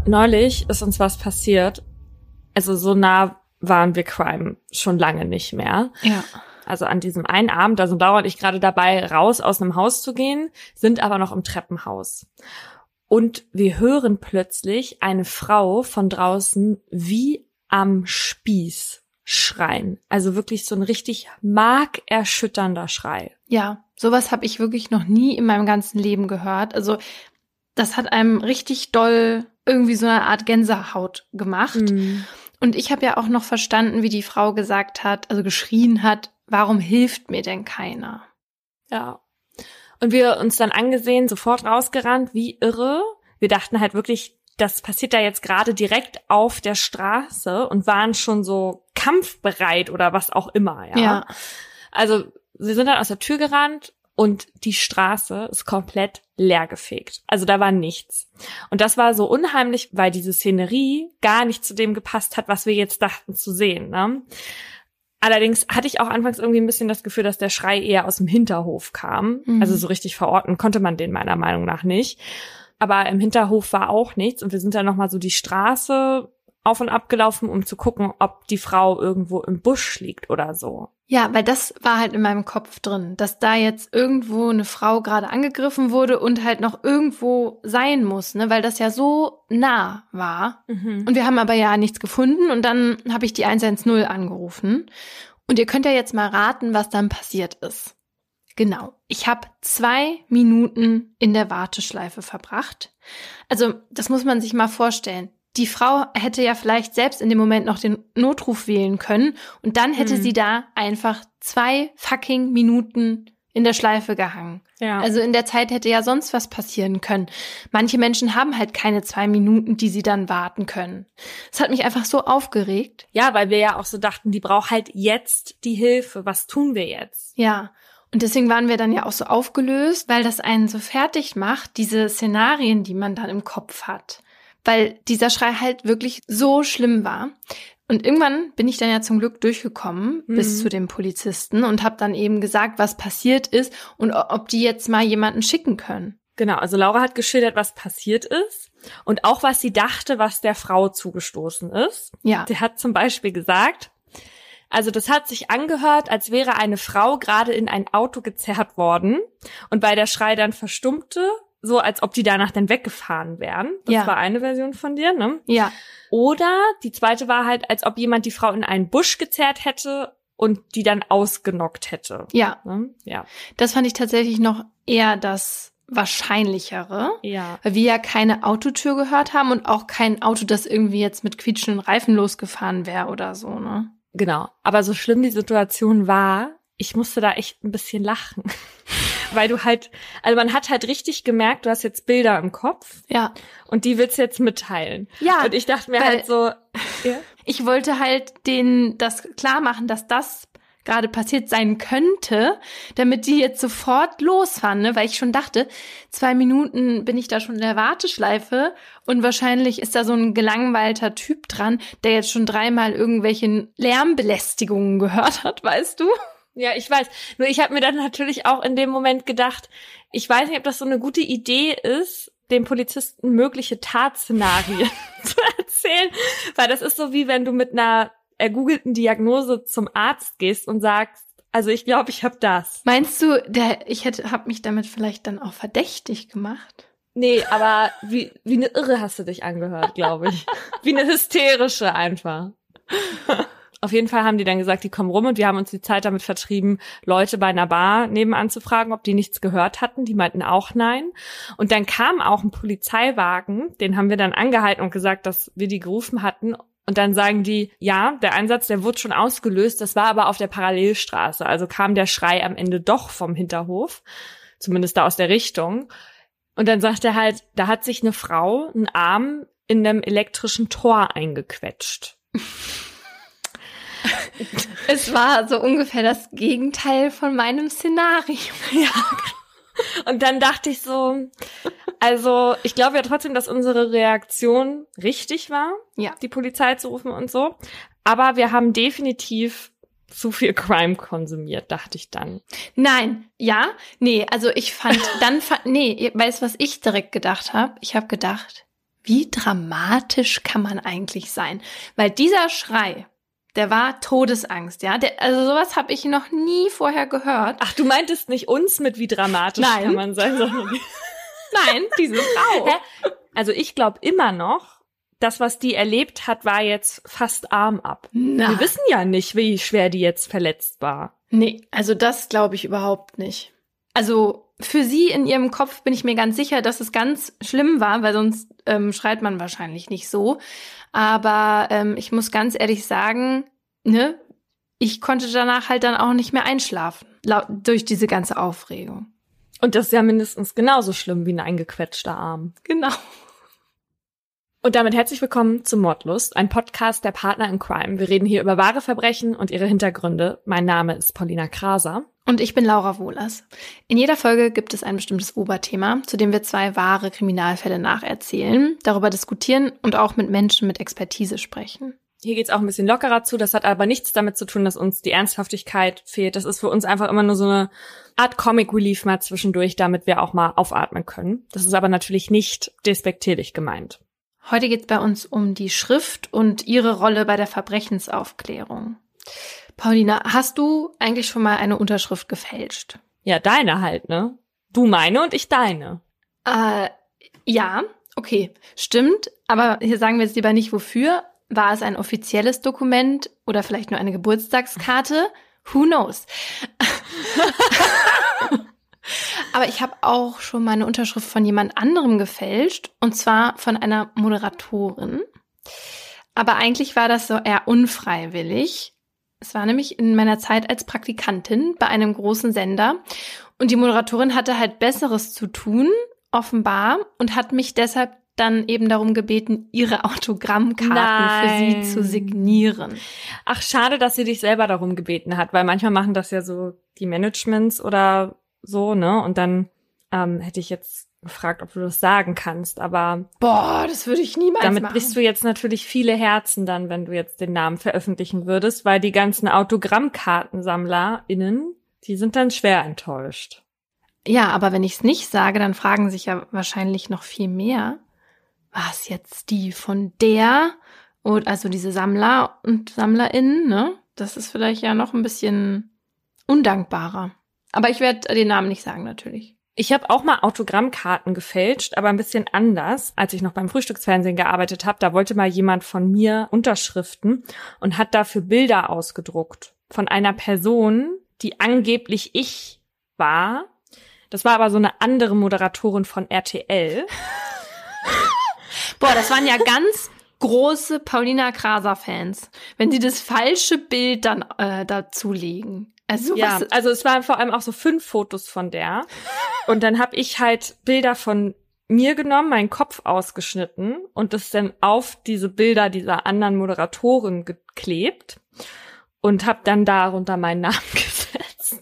Neulich ist uns was passiert. Also so nah waren wir Crime schon lange nicht mehr. Ja. Also an diesem einen Abend, da sind Laura und ich gerade dabei, raus aus einem Haus zu gehen, sind aber noch im Treppenhaus. Und wir hören plötzlich eine Frau von draußen wie am Spieß schreien. Also wirklich so ein richtig markerschütternder Schrei. Ja, sowas habe ich wirklich noch nie in meinem ganzen Leben gehört. Also das hat einem richtig doll irgendwie so eine Art Gänsehaut gemacht. Mhm. Und ich habe ja auch noch verstanden, wie die Frau gesagt hat, also geschrien hat, warum hilft mir denn keiner? Ja. Und wir uns dann angesehen, sofort rausgerannt, wie irre. Wir dachten halt wirklich, das passiert da jetzt gerade direkt auf der Straße und waren schon so kampfbereit oder was auch immer, ja. Ja. Also wir sind dann aus der Tür gerannt und die Straße ist komplett leergefegt. Also da war nichts. Und das war so unheimlich, weil diese Szenerie gar nicht zu dem gepasst hat, was wir jetzt dachten zu sehen, ne? Allerdings hatte ich auch anfangs irgendwie ein bisschen das Gefühl, dass der Schrei eher aus dem Hinterhof kam. Mhm. Also so richtig verorten konnte man den meiner Meinung nach nicht. Aber im Hinterhof war auch nichts und wir sind dann nochmal so die Straße auf und ab gelaufen, um zu gucken, ob die Frau irgendwo im Busch liegt oder so. Ja, weil das war halt in meinem Kopf drin, dass da jetzt irgendwo eine Frau gerade angegriffen wurde und halt noch irgendwo sein muss, ne, weil das ja so nah war. Mhm. Und wir haben aber ja nichts gefunden und dann habe ich die 110 angerufen. Und ihr könnt ja jetzt mal raten, was dann passiert ist. Genau. Ich habe 2 Minuten in der Warteschleife verbracht. Also, das muss man sich mal vorstellen. Die Frau hätte ja vielleicht selbst in dem Moment noch den Notruf wählen können und dann hätte sie da einfach 2 fucking Minuten in der Schleife gehangen. Ja. Also in der Zeit hätte ja sonst was passieren können. Manche Menschen haben halt keine 2 Minuten, die sie dann warten können. Das hat mich einfach so aufgeregt. Ja, weil wir ja auch so dachten, die braucht halt jetzt die Hilfe. Was tun wir jetzt? Ja. Und deswegen waren wir dann ja auch so aufgelöst, weil das einen so fertig macht, diese Szenarien, die man dann im Kopf hat. Weil dieser Schrei halt wirklich so schlimm war. Und irgendwann bin ich dann ja zum Glück durchgekommen bis zu dem Polizisten und habe dann eben gesagt, was passiert ist und ob die jetzt mal jemanden schicken können. Genau, also Laura hat geschildert, was passiert ist und auch, was sie dachte, was der Frau zugestoßen ist. Ja. Sie hat zum Beispiel gesagt, also das hat sich angehört, als wäre eine Frau gerade in ein Auto gezerrt worden und weil der Schrei dann verstummte, so als ob die danach dann weggefahren wären. Das Ja. war eine Version von dir, ne? Ja. Oder die zweite war halt, als ob jemand die Frau in einen Busch gezerrt hätte und die dann ausgenockt hätte. Ja. Ne? Ja. Das fand ich tatsächlich noch eher das Wahrscheinlichere. Ja. Weil wir ja keine Autotür gehört haben und auch kein Auto, das irgendwie jetzt mit quietschenden Reifen losgefahren wäre oder so, ne? Genau. Aber so schlimm die Situation war, ich musste da echt ein bisschen lachen. Weil du halt, also man hat halt richtig gemerkt, du hast jetzt Bilder im Kopf. Ja. Und die willst du jetzt mitteilen. Ja. Und ich dachte mir halt so, ja. Ich wollte halt denen das klar machen, dass das gerade passiert sein könnte, damit die jetzt sofort losfahren, ne? Weil ich schon dachte, 2 Minuten bin ich da schon in der Warteschleife und wahrscheinlich ist da so ein gelangweilter Typ dran, der jetzt schon 3-mal irgendwelche Lärmbelästigungen gehört hat, weißt du? Ja, ich weiß. Nur ich habe mir dann natürlich auch in dem Moment gedacht, ich weiß nicht, ob das so eine gute Idee ist, dem Polizisten mögliche Tatszenarien zu erzählen. Weil das ist so, wie wenn du mit einer ergoogelten Diagnose zum Arzt gehst und sagst, also ich glaube, ich habe das. Meinst du, hab mich damit vielleicht dann auch verdächtig gemacht? Nee, aber wie eine Irre hast du dich angehört, glaube ich. Wie eine hysterische einfach. Auf jeden Fall haben die dann gesagt, die kommen rum und wir haben uns die Zeit damit vertrieben, Leute bei einer Bar nebenan zu fragen, ob die nichts gehört hatten. Die meinten auch nein. Und dann kam auch ein Polizeiwagen, den haben wir dann angehalten und gesagt, dass wir die gerufen hatten. Und dann sagen die, ja, der Einsatz, der wurde schon ausgelöst, das war aber auf der Parallelstraße. Also kam der Schrei am Ende doch vom Hinterhof, zumindest da aus der Richtung. Und dann sagt er halt, da hat sich eine Frau einen Arm in einem elektrischen Tor eingequetscht. Es war so ungefähr das Gegenteil von meinem Szenario. Ja. Und dann dachte ich so, also ich glaube ja trotzdem, dass unsere Reaktion richtig war, Ja. die Polizei zu rufen und so. Aber wir haben definitiv zu viel Crime konsumiert, dachte ich dann. Nein, ja, nee, also ich fand, weißt du, was ich direkt gedacht habe? Ich habe gedacht, Wie dramatisch kann man eigentlich sein? Weil dieser Schrei, der war Todesangst, ja. Also sowas habe ich noch nie vorher gehört. Ach, du meintest nicht uns mit wie dramatisch kann man sein, sondern Nein, diese Frau. Hä? Also ich glaube immer noch, das, was die erlebt hat, war jetzt fast Arm ab. Na. Wir wissen ja nicht, wie schwer die jetzt verletzt war. Nee, also das glaube ich überhaupt nicht. Also für sie in ihrem Kopf bin ich mir ganz sicher, dass es ganz schlimm war, weil sonst schreit man wahrscheinlich nicht so. Aber ich muss ganz ehrlich sagen, ne, ich konnte danach halt dann auch nicht mehr einschlafen, durch diese ganze Aufregung. Und das ist ja mindestens genauso schlimm wie ein eingequetschter Arm. Genau. Und damit herzlich willkommen zu Mordlust, ein Podcast der Partner in Crime. Wir reden hier über wahre Verbrechen und ihre Hintergründe. Mein Name ist Paulina Kraser. Und ich bin Laura Wohlers. In jeder Folge gibt es ein bestimmtes Oberthema, zu dem wir 2 wahre Kriminalfälle nacherzählen, darüber diskutieren und auch mit Menschen mit Expertise sprechen. Hier geht's auch ein bisschen lockerer zu. Das hat aber nichts damit zu tun, dass uns die Ernsthaftigkeit fehlt. Das ist für uns einfach immer nur so eine Art Comic Relief mal zwischendurch, damit wir auch mal aufatmen können. Das ist aber natürlich nicht despektierlich gemeint. Heute geht's bei uns um die Schrift und ihre Rolle bei der Verbrechensaufklärung. Paulina, hast du eigentlich schon mal eine Unterschrift gefälscht? Ja, deine halt, ne? Du meine und ich deine. Ja, okay, stimmt. Aber hier sagen wir jetzt lieber nicht, wofür. War es ein offizielles Dokument oder vielleicht nur eine Geburtstagskarte? Who knows? Aber ich habe auch schon mal eine Unterschrift von jemand anderem gefälscht, und zwar von einer Moderatorin. Aber eigentlich war das so eher unfreiwillig. Es war nämlich in meiner Zeit als Praktikantin bei einem großen Sender und die Moderatorin hatte halt Besseres zu tun, offenbar, und hat mich deshalb dann eben darum gebeten, ihre Autogrammkarten für sie zu signieren. Ach, schade, dass sie dich selber darum gebeten hat, weil manchmal machen das ja so die Managements oder so, ne? Und dann hätte ich jetzt gefragt, ob du das sagen kannst, aber boah, das würde ich niemals damit machen. brichst du jetzt natürlich viele Herzen dann, wenn du jetzt den Namen veröffentlichen würdest, weil die ganzen AutogrammkartensammlerInnen, die sind dann schwer enttäuscht. Ja, aber wenn ich es nicht sage, dann fragen sich ja wahrscheinlich noch viel mehr. War es jetzt die von der? Und also diese Sammler und SammlerInnen, ne? Das ist vielleicht ja noch ein bisschen undankbarer. Aber ich werde den Namen nicht sagen, natürlich. Ich habe auch mal Autogrammkarten gefälscht, aber ein bisschen anders. Als ich noch beim Frühstücksfernsehen gearbeitet habe, da wollte mal jemand von mir Unterschriften und hat dafür Bilder ausgedruckt von einer Person, die angeblich ich war. Das war aber so eine andere Moderatorin von RTL. Boah, das waren ja ganz große Paulina Kraser-Fans, wenn sie das falsche Bild dann dazulegen. Also, ja, also es waren vor allem auch so 5 Fotos von der. Und dann habe ich halt Bilder von mir genommen, meinen Kopf ausgeschnitten und das dann auf diese Bilder dieser anderen Moderatorin geklebt und habe dann darunter meinen Namen gesetzt.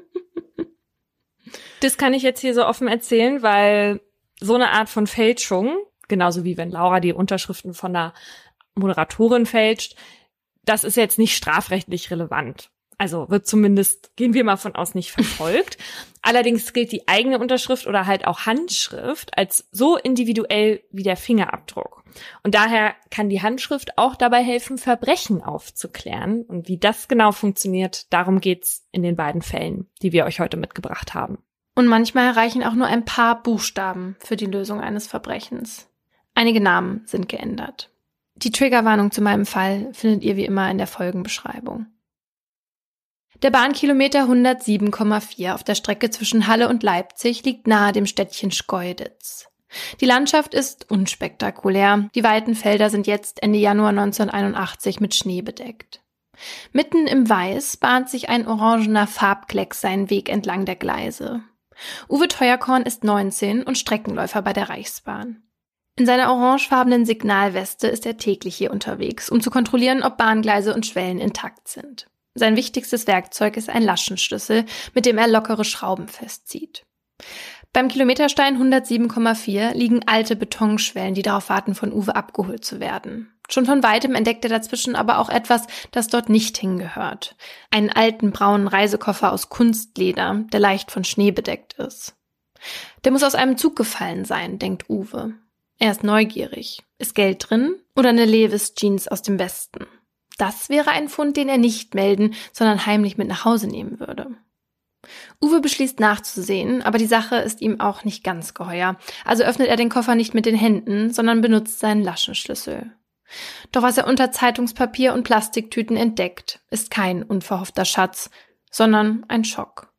Das kann ich jetzt hier so offen erzählen, weil so eine Art von Fälschung, genauso wie wenn Laura die Unterschriften von der Moderatorin fälscht, das ist jetzt nicht strafrechtlich relevant. Also wird zumindest, gehen wir mal von aus, nicht verfolgt. Allerdings gilt die eigene Unterschrift oder halt auch Handschrift als so individuell wie der Fingerabdruck. Und daher kann die Handschrift auch dabei helfen, Verbrechen aufzuklären. Und wie das genau funktioniert, darum geht's in den beiden Fällen, die wir euch heute mitgebracht haben. Und manchmal reichen auch nur ein paar Buchstaben für die Lösung eines Verbrechens. Einige Namen sind geändert. Die Triggerwarnung zu meinem Fall findet ihr wie immer in der Folgenbeschreibung. Der Bahnkilometer 107,4 auf der Strecke zwischen Halle und Leipzig liegt nahe dem Städtchen Schkeuditz. Die Landschaft ist unspektakulär. Die weiten Felder sind jetzt Ende Januar 1981 mit Schnee bedeckt. Mitten im Weiß bahnt sich ein orangener Farbklecks seinen Weg entlang der Gleise. Uwe Teuerkorn ist 19 und Streckenläufer bei der Reichsbahn. In seiner orangefarbenen Signalweste ist er täglich hier unterwegs, um zu kontrollieren, ob Bahngleise und Schwellen intakt sind. Sein wichtigstes Werkzeug ist ein Laschenschlüssel, mit dem er lockere Schrauben festzieht. Beim Kilometerstein 107,4 liegen alte Betonschwellen, die darauf warten, von Uwe abgeholt zu werden. Schon von weitem entdeckt er dazwischen aber auch etwas, das dort nicht hingehört. Einen alten braunen Reisekoffer aus Kunstleder, der leicht von Schnee bedeckt ist. Der muss aus einem Zug gefallen sein, denkt Uwe. Er ist neugierig. Ist Geld drin oder eine Levi's Jeans aus dem Westen? Das wäre ein Fund, den er nicht melden, sondern heimlich mit nach Hause nehmen würde. Uwe beschließt nachzusehen, aber die Sache ist ihm auch nicht ganz geheuer. Also öffnet er den Koffer nicht mit den Händen, sondern benutzt seinen Laschenschlüssel. Doch was er unter Zeitungspapier und Plastiktüten entdeckt, ist kein unverhoffter Schatz, sondern ein Schock.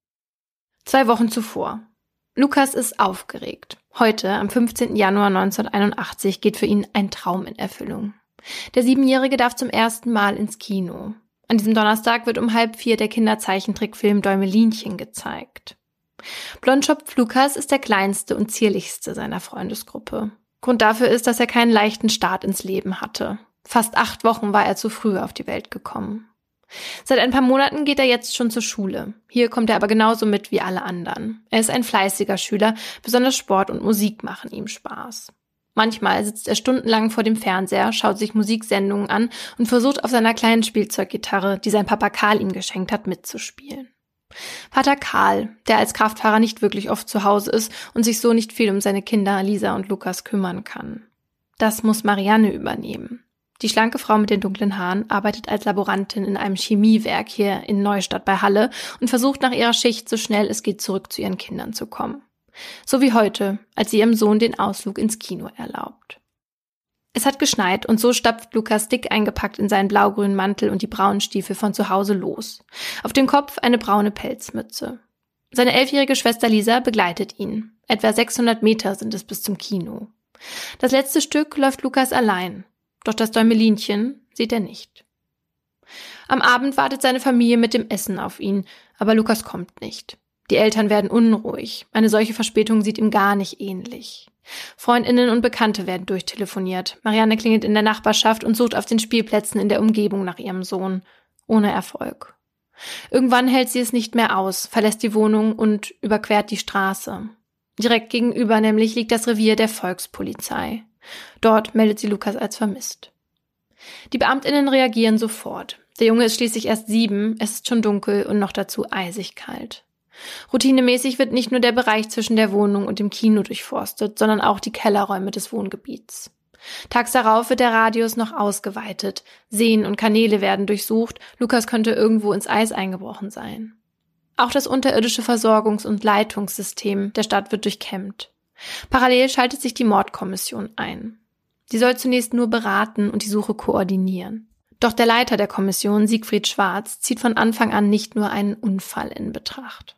2 Wochen zuvor. Lukas ist aufgeregt. Heute, am 15. Januar 1981, geht für ihn ein Traum in Erfüllung. Der 7-Jährige darf zum ersten Mal ins Kino. An diesem Donnerstag wird um 3:30 der Kinderzeichentrickfilm Däumelinchen gezeigt. Blondschopf Lukas ist der kleinste und zierlichste seiner Freundesgruppe. Grund dafür ist, dass er keinen leichten Start ins Leben hatte. Fast 8 Wochen war er zu früh auf die Welt gekommen. Seit ein paar Monaten geht er jetzt schon zur Schule. Hier kommt er aber genauso mit wie alle anderen. Er ist ein fleißiger Schüler, besonders Sport und Musik machen ihm Spaß. Manchmal sitzt er stundenlang vor dem Fernseher, schaut sich Musiksendungen an und versucht auf seiner kleinen Spielzeuggitarre, die sein Papa Karl ihm geschenkt hat, mitzuspielen. Vater Karl, der als Kraftfahrer nicht wirklich oft zu Hause ist und sich so nicht viel um seine Kinder Lisa und Lukas kümmern kann. Das muss Marianne übernehmen. Die schlanke Frau mit den dunklen Haaren arbeitet als Laborantin in einem Chemiewerk hier in Neustadt bei Halle und versucht nach ihrer Schicht so schnell es geht zurück zu ihren Kindern zu kommen. So wie heute, als sie ihrem Sohn den Ausflug ins Kino erlaubt. Es hat geschneit und so stapft Lukas dick eingepackt in seinen blaugrünen Mantel und die braunen Stiefel von zu Hause los. Auf dem Kopf eine braune Pelzmütze. Seine 11-jährige Schwester Lisa begleitet ihn. Etwa 600 Meter sind es bis zum Kino. Das letzte Stück läuft Lukas allein. Doch das Däumelinchen sieht er nicht. Am Abend wartet seine Familie mit dem Essen auf ihn, aber Lukas kommt nicht. Die Eltern werden unruhig. Eine solche Verspätung sieht ihm gar nicht ähnlich. Freundinnen und Bekannte werden durchtelefoniert. Marianne klingelt in der Nachbarschaft und sucht auf den Spielplätzen in der Umgebung nach ihrem Sohn. Ohne Erfolg. Irgendwann hält sie es nicht mehr aus, verlässt die Wohnung und überquert die Straße. Direkt gegenüber nämlich liegt das Revier der Volkspolizei. Dort meldet sie Lukas als vermisst. Die Beamtinnen reagieren sofort. Der Junge ist schließlich erst 7, es ist schon dunkel und noch dazu eisig kalt. Routinemäßig wird nicht nur der Bereich zwischen der Wohnung und dem Kino durchforstet, sondern auch die Kellerräume des Wohngebiets. Tags darauf wird der Radius noch ausgeweitet. Seen und Kanäle werden durchsucht. Lukas könnte irgendwo ins Eis eingebrochen sein. Auch das unterirdische Versorgungs- und Leitungssystem der Stadt wird durchkämmt. Parallel schaltet sich die Mordkommission ein. Sie soll zunächst nur beraten und die Suche koordinieren. Doch der Leiter der Kommission, Siegfried Schwarz, zieht von Anfang an nicht nur einen Unfall in Betracht.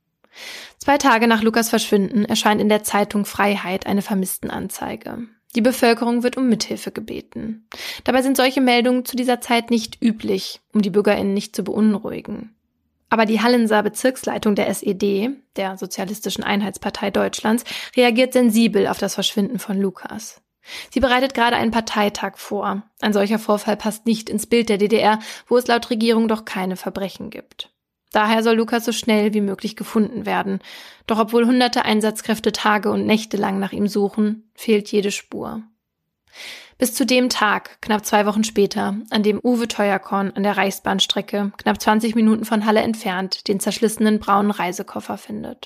2 Tage nach Lukas Verschwinden erscheint in der Zeitung Freiheit eine Vermisstenanzeige. Die Bevölkerung wird um Mithilfe gebeten. Dabei sind solche Meldungen zu dieser Zeit nicht üblich, um die BürgerInnen nicht zu beunruhigen. Aber die Hallenser Bezirksleitung der SED, der Sozialistischen Einheitspartei Deutschlands, reagiert sensibel auf das Verschwinden von Lukas. Sie bereitet gerade einen Parteitag vor. Ein solcher Vorfall passt nicht ins Bild der DDR, wo es laut Regierung doch keine Verbrechen gibt. Daher soll Lukas so schnell wie möglich gefunden werden. Doch obwohl hunderte Einsatzkräfte Tage und Nächte lang nach ihm suchen, fehlt jede Spur. Bis zu dem Tag, knapp 2 Wochen später, an dem Uwe Teuerkorn an der Reichsbahnstrecke, knapp 20 Minuten von Halle entfernt, den zerschlissenen braunen Reisekoffer findet.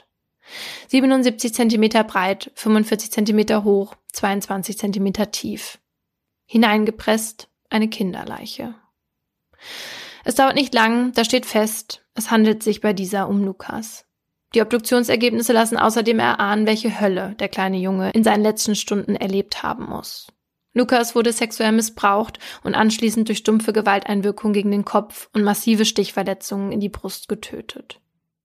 77 Zentimeter breit, 45 Zentimeter hoch, 22 Zentimeter tief. Hineingepresst eine Kinderleiche. Es dauert nicht lang, da steht fest, es handelt sich bei dieser um Lukas. Die Obduktionsergebnisse lassen außerdem erahnen, welche Hölle der kleine Junge in seinen letzten Stunden erlebt haben muss. Lukas wurde sexuell missbraucht und anschließend durch stumpfe Gewalteinwirkung gegen den Kopf und massive Stichverletzungen in die Brust getötet.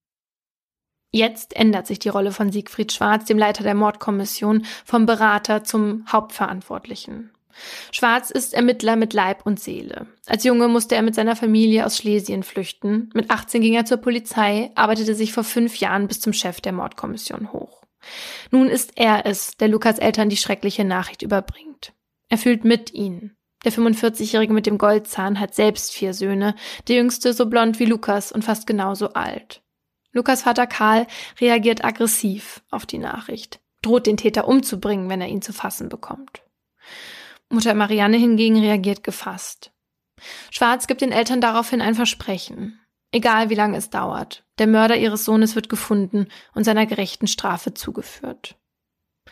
Jetzt ändert sich die Rolle von Siegfried Schwarz, dem Leiter der Mordkommission, vom Berater zum Hauptverantwortlichen. Schwarz ist Ermittler mit Leib und Seele. Als Junge musste er mit seiner Familie aus Schlesien flüchten. Mit 18 ging er zur Polizei, arbeitete sich vor 5 Jahren bis zum Chef der Mordkommission hoch. Nun ist er es, der Lukas Eltern die schreckliche Nachricht überbringt. Er fühlt mit ihnen. Der 45-Jährige mit dem Goldzahn hat selbst 4 Söhne, der jüngste so blond wie Lukas und fast genauso alt. Lukas Vater Karl reagiert aggressiv auf die Nachricht, droht den Täter umzubringen, wenn er ihn zu fassen bekommt. Mutter Marianne hingegen reagiert gefasst. Schwarz gibt den Eltern daraufhin ein Versprechen. Egal wie lange es dauert, der Mörder ihres Sohnes wird gefunden und seiner gerechten Strafe zugeführt.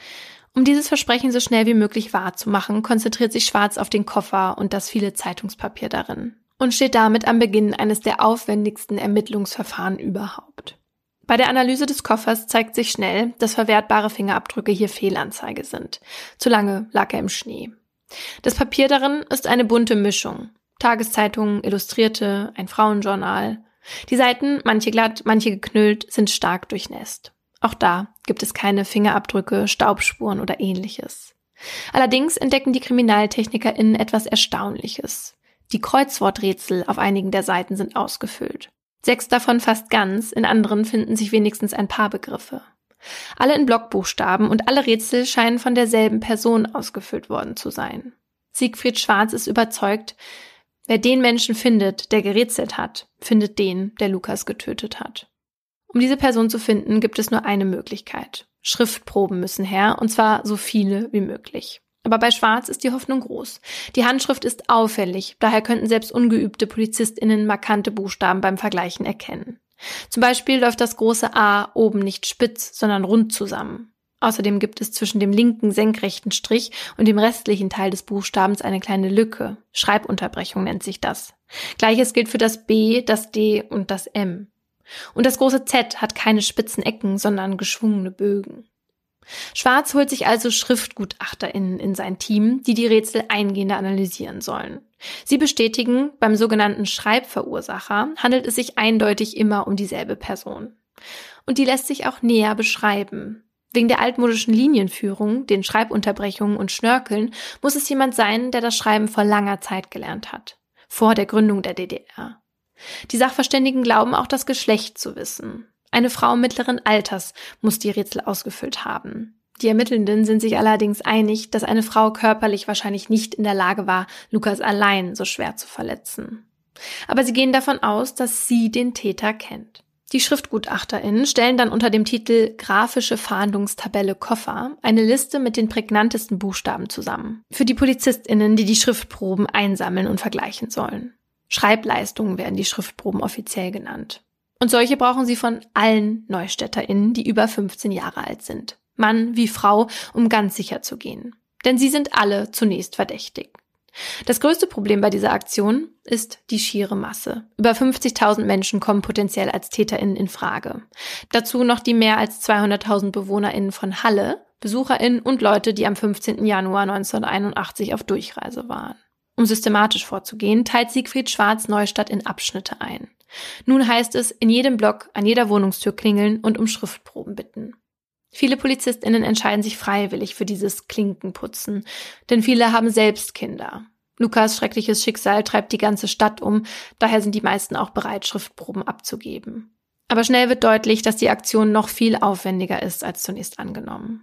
Um dieses Versprechen so schnell wie möglich wahrzumachen, konzentriert sich Schwarz auf den Koffer und das viele Zeitungspapier darin und steht damit am Beginn eines der aufwendigsten Ermittlungsverfahren überhaupt. Bei der Analyse des Koffers zeigt sich schnell, dass verwertbare Fingerabdrücke hier Fehlanzeige sind. Zu lange lag er im Schnee. Das Papier darin ist eine bunte Mischung. Tageszeitungen, Illustrierte, ein Frauenjournal. Die Seiten, manche glatt, manche geknüllt, sind stark durchnässt. Auch da gibt es keine Fingerabdrücke, Staubspuren oder ähnliches. Allerdings entdecken die KriminaltechnikerInnen etwas Erstaunliches. Die Kreuzworträtsel auf einigen der Seiten sind ausgefüllt. 6 davon fast ganz, in anderen finden sich wenigstens ein paar Begriffe. Alle in Blockbuchstaben und alle Rätsel scheinen von derselben Person ausgefüllt worden zu sein. Siegfried Schwarz ist überzeugt, wer den Menschen findet, der gerätselt hat, findet den, der Lukas getötet hat. Um diese Person zu finden, gibt es nur eine Möglichkeit. Schriftproben müssen her, und zwar so viele wie möglich. Aber bei Schwarz ist die Hoffnung groß. Die Handschrift ist auffällig, daher könnten selbst ungeübte PolizistInnen markante Buchstaben beim Vergleichen erkennen. Zum Beispiel läuft das große A oben nicht spitz, sondern rund zusammen. Außerdem gibt es zwischen dem linken senkrechten Strich und dem restlichen Teil des Buchstabens eine kleine Lücke. Schreibunterbrechung nennt sich das. Gleiches gilt für das B, das D und das M. Und das große Z hat keine spitzen Ecken, sondern geschwungene Bögen. Schwarz holt sich also SchriftgutachterInnen in sein Team, die die Rätsel eingehender analysieren sollen. Sie bestätigen, beim sogenannten Schreibverursacher handelt es sich eindeutig immer um dieselbe Person. Und die lässt sich auch näher beschreiben. Wegen der altmodischen Linienführung, den Schreibunterbrechungen und Schnörkeln muss es jemand sein, der das Schreiben vor langer Zeit gelernt hat. Vor der Gründung der DDR. Die Sachverständigen glauben auch das Geschlecht zu wissen. Eine Frau mittleren Alters muss die Rätsel ausgefüllt haben. Die Ermittelnden sind sich allerdings einig, dass eine Frau körperlich wahrscheinlich nicht in der Lage war, Lukas allein so schwer zu verletzen. Aber sie gehen davon aus, dass sie den Täter kennt. Die SchriftgutachterInnen stellen dann unter dem Titel Grafische Fahndungstabelle Koffer eine Liste mit den prägnantesten Buchstaben zusammen. Für die PolizistInnen, die die Schriftproben einsammeln und vergleichen sollen. Schreibleistungen werden die Schriftproben offiziell genannt. Und solche brauchen sie von allen NeustädterInnen, die über 15 Jahre alt sind. Mann wie Frau, um ganz sicher zu gehen. Denn sie sind alle zunächst verdächtig. Das größte Problem bei dieser Aktion ist die schiere Masse. Über 50.000 Menschen kommen potenziell als TäterInnen in Frage. Dazu noch die mehr als 200.000 BewohnerInnen von Halle, BesucherInnen und Leute, die am 15. Januar 1981 auf Durchreise waren. Um systematisch vorzugehen, teilt Siegfried Schwarz Neustadt in Abschnitte ein. Nun heißt es, in jedem Block an jeder Wohnungstür klingeln und um Schriftproben bitten. Viele PolizistInnen entscheiden sich freiwillig für dieses Klinkenputzen, denn viele haben selbst Kinder. Lukas' schreckliches Schicksal treibt die ganze Stadt um, daher sind die meisten auch bereit, Schriftproben abzugeben. Aber schnell wird deutlich, dass die Aktion noch viel aufwendiger ist als zunächst angenommen.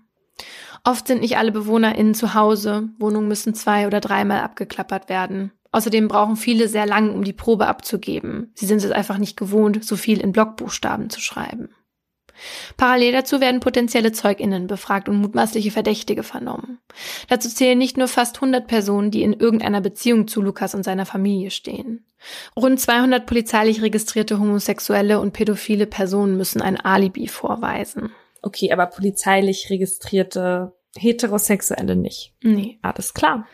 Oft sind nicht alle BewohnerInnen zu Hause, Wohnungen müssen 2- oder 3-mal abgeklappert werden. Außerdem brauchen viele sehr lang, um die Probe abzugeben. Sie sind es einfach nicht gewohnt, so viel in Blockbuchstaben zu schreiben. Parallel dazu werden potenzielle ZeugInnen befragt und mutmaßliche Verdächtige vernommen. Dazu zählen nicht nur fast 100 Personen, die in irgendeiner Beziehung zu Lukas und seiner Familie stehen. Rund 200 polizeilich registrierte homosexuelle und pädophile Personen müssen ein Alibi vorweisen. Okay, aber polizeilich registrierte Heterosexuelle nicht. Nee. Alles klar.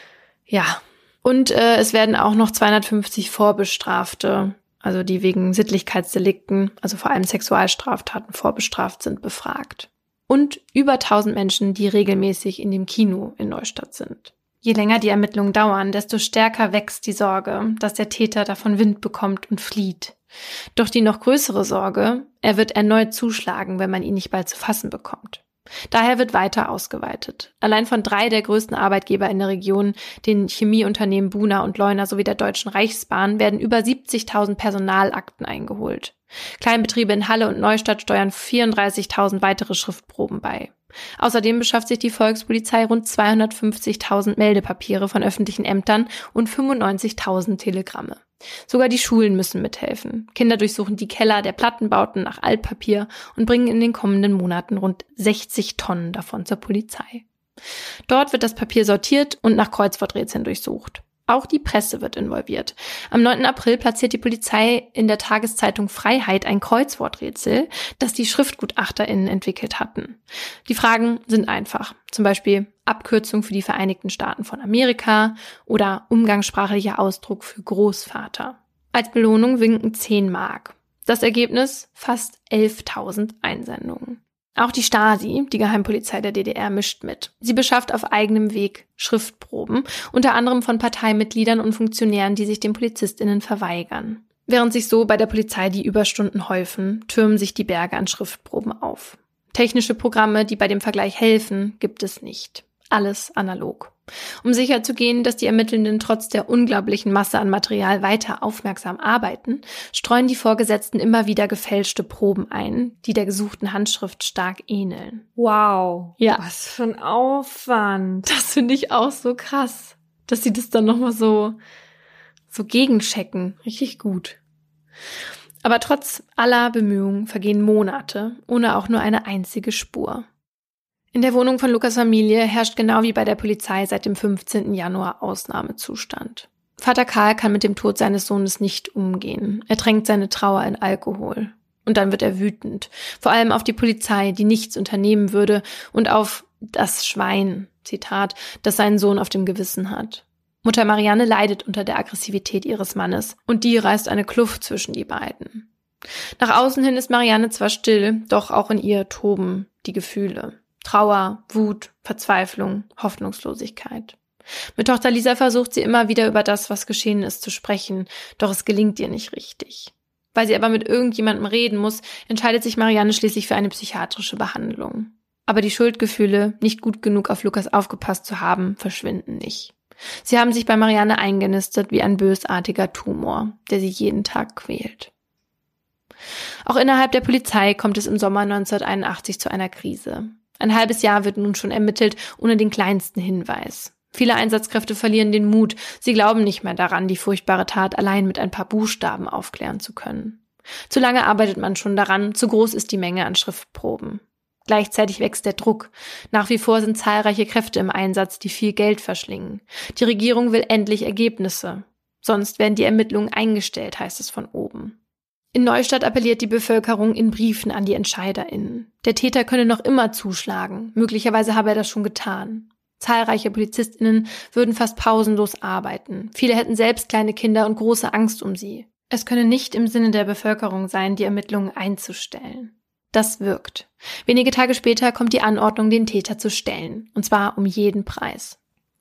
Ja. Und es werden auch noch 250 Vorbestrafte, also die wegen Sittlichkeitsdelikten, also vor allem Sexualstraftaten vorbestraft sind, befragt. Und über 1000 Menschen, die regelmäßig in dem Kino in Neustadt sind. Je länger die Ermittlungen dauern, desto stärker wächst die Sorge, dass der Täter davon Wind bekommt und flieht. Doch die noch größere Sorge, er wird erneut zuschlagen, wenn man ihn nicht bald zu fassen bekommt. Daher wird weiter ausgeweitet. Allein von 3 der größten Arbeitgeber in der Region, den Chemieunternehmen Buna und Leuna sowie der Deutschen Reichsbahn, werden über 70.000 Personalakten eingeholt. Kleinbetriebe in Halle und Neustadt steuern 34.000 weitere Schriftproben bei. Außerdem beschafft sich die Volkspolizei rund 250.000 Meldepapiere von öffentlichen Ämtern und 95.000 Telegramme. Sogar die Schulen müssen mithelfen. Kinder durchsuchen die Keller der Plattenbauten nach Altpapier und bringen in den kommenden Monaten rund 60 Tonnen davon zur Polizei. Dort wird das Papier sortiert und nach Kreuzworträtseln durchsucht. Auch die Presse wird involviert. Am 9. April platziert die Polizei in der Tageszeitung Freiheit ein Kreuzworträtsel, das die SchriftgutachterInnen entwickelt hatten. Die Fragen sind einfach. Zum Beispiel Abkürzung für die Vereinigten Staaten von Amerika oder umgangssprachlicher Ausdruck für Großvater. Als Belohnung winken 10 Mark. Das Ergebnis? Fast 11.000 Einsendungen. Auch die Stasi, die Geheimpolizei der DDR, mischt mit. Sie beschafft auf eigenem Weg Schriftproben, unter anderem von Parteimitgliedern und Funktionären, die sich den PolizistInnen verweigern. Während sich so bei der Polizei die Überstunden häufen, türmen sich die Berge an Schriftproben auf. Technische Programme, die bei dem Vergleich helfen, gibt es nicht. Alles analog. Um sicherzugehen, dass die Ermittelnden trotz der unglaublichen Masse an Material weiter aufmerksam arbeiten, streuen die Vorgesetzten immer wieder gefälschte Proben ein, die der gesuchten Handschrift stark ähneln. Wow. Ja. Was für ein Aufwand. Das finde ich auch so krass, dass sie das dann nochmal so gegenchecken. Richtig gut. Aber trotz aller Bemühungen vergehen Monate, ohne auch nur eine einzige Spur. In der Wohnung von Lukas Familie herrscht genau wie bei der Polizei seit dem 15. Januar Ausnahmezustand. Vater Karl kann mit dem Tod seines Sohnes nicht umgehen. Er tränkt seine Trauer in Alkohol. Und dann wird er wütend. Vor allem auf die Polizei, die nichts unternehmen würde, und auf das Schwein, Zitat, das seinen Sohn auf dem Gewissen hat. Mutter Marianne leidet unter der Aggressivität ihres Mannes und die reißt eine Kluft zwischen die beiden. Nach außen hin ist Marianne zwar still, doch auch in ihr toben die Gefühle. Trauer, Wut, Verzweiflung, Hoffnungslosigkeit. Mit Tochter Lisa versucht sie immer wieder über das, was geschehen ist, zu sprechen, doch es gelingt ihr nicht richtig. Weil sie aber mit irgendjemandem reden muss, entscheidet sich Marianne schließlich für eine psychiatrische Behandlung. Aber die Schuldgefühle, nicht gut genug auf Lukas aufgepasst zu haben, verschwinden nicht. Sie haben sich bei Marianne eingenistet wie ein bösartiger Tumor, der sie jeden Tag quält. Auch innerhalb der Polizei kommt es im Sommer 1981 zu einer Krise. Ein halbes Jahr wird nun schon ermittelt, ohne den kleinsten Hinweis. Viele Einsatzkräfte verlieren den Mut. Sie glauben nicht mehr daran, die furchtbare Tat allein mit ein paar Buchstaben aufklären zu können. Zu lange arbeitet man schon daran, zu groß ist die Menge an Schriftproben. Gleichzeitig wächst der Druck. Nach wie vor sind zahlreiche Kräfte im Einsatz, die viel Geld verschlingen. Die Regierung will endlich Ergebnisse. Sonst werden die Ermittlungen eingestellt, heißt es von oben. In Neustadt appelliert die Bevölkerung in Briefen an die EntscheiderInnen. Der Täter könne noch immer zuschlagen. Möglicherweise habe er das schon getan. Zahlreiche PolizistInnen würden fast pausenlos arbeiten. Viele hätten selbst kleine Kinder und große Angst um sie. Es könne nicht im Sinne der Bevölkerung sein, die Ermittlungen einzustellen. Das wirkt. Wenige Tage später kommt die Anordnung, den Täter zu stellen. Und zwar um jeden Preis.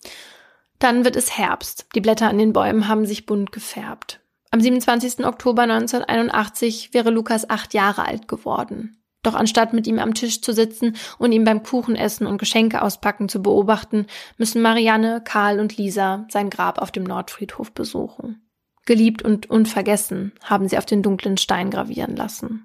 Dann wird es Herbst. Die Blätter an den Bäumen haben sich bunt gefärbt. Am 27. Oktober 1981 wäre Lukas 8 Jahre alt geworden. Doch anstatt mit ihm am Tisch zu sitzen und ihn beim Kuchenessen und Geschenke auspacken zu beobachten, müssen Marianne, Karl und Lisa sein Grab auf dem Nordfriedhof besuchen. Geliebt und unvergessen haben sie auf den dunklen Stein gravieren lassen.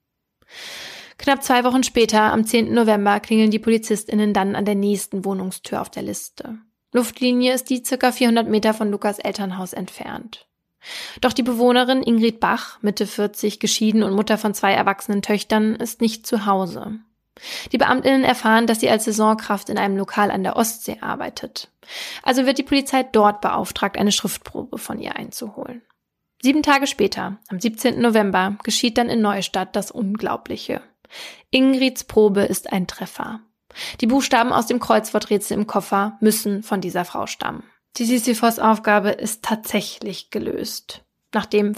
Knapp 2 Wochen später, am 10. November, klingeln die PolizistInnen dann an der nächsten Wohnungstür auf der Liste. Luftlinie ist die ca. 400 Meter von Lukas Elternhaus entfernt. Doch die Bewohnerin Ingrid Bach, Mitte 40, geschieden und Mutter von 2 erwachsenen Töchtern, ist nicht zu Hause. Die BeamtInnen erfahren, dass sie als Saisonkraft in einem Lokal an der Ostsee arbeitet. Also wird die Polizei dort beauftragt, eine Schriftprobe von ihr einzuholen. 7 Tage später, am 17. November, geschieht dann in Neustadt das Unglaubliche. Ingrids Probe ist ein Treffer. Die Buchstaben aus dem Kreuzworträtsel im Koffer müssen von dieser Frau stammen. Die Sisyphos-Aufgabe ist tatsächlich gelöst, nachdem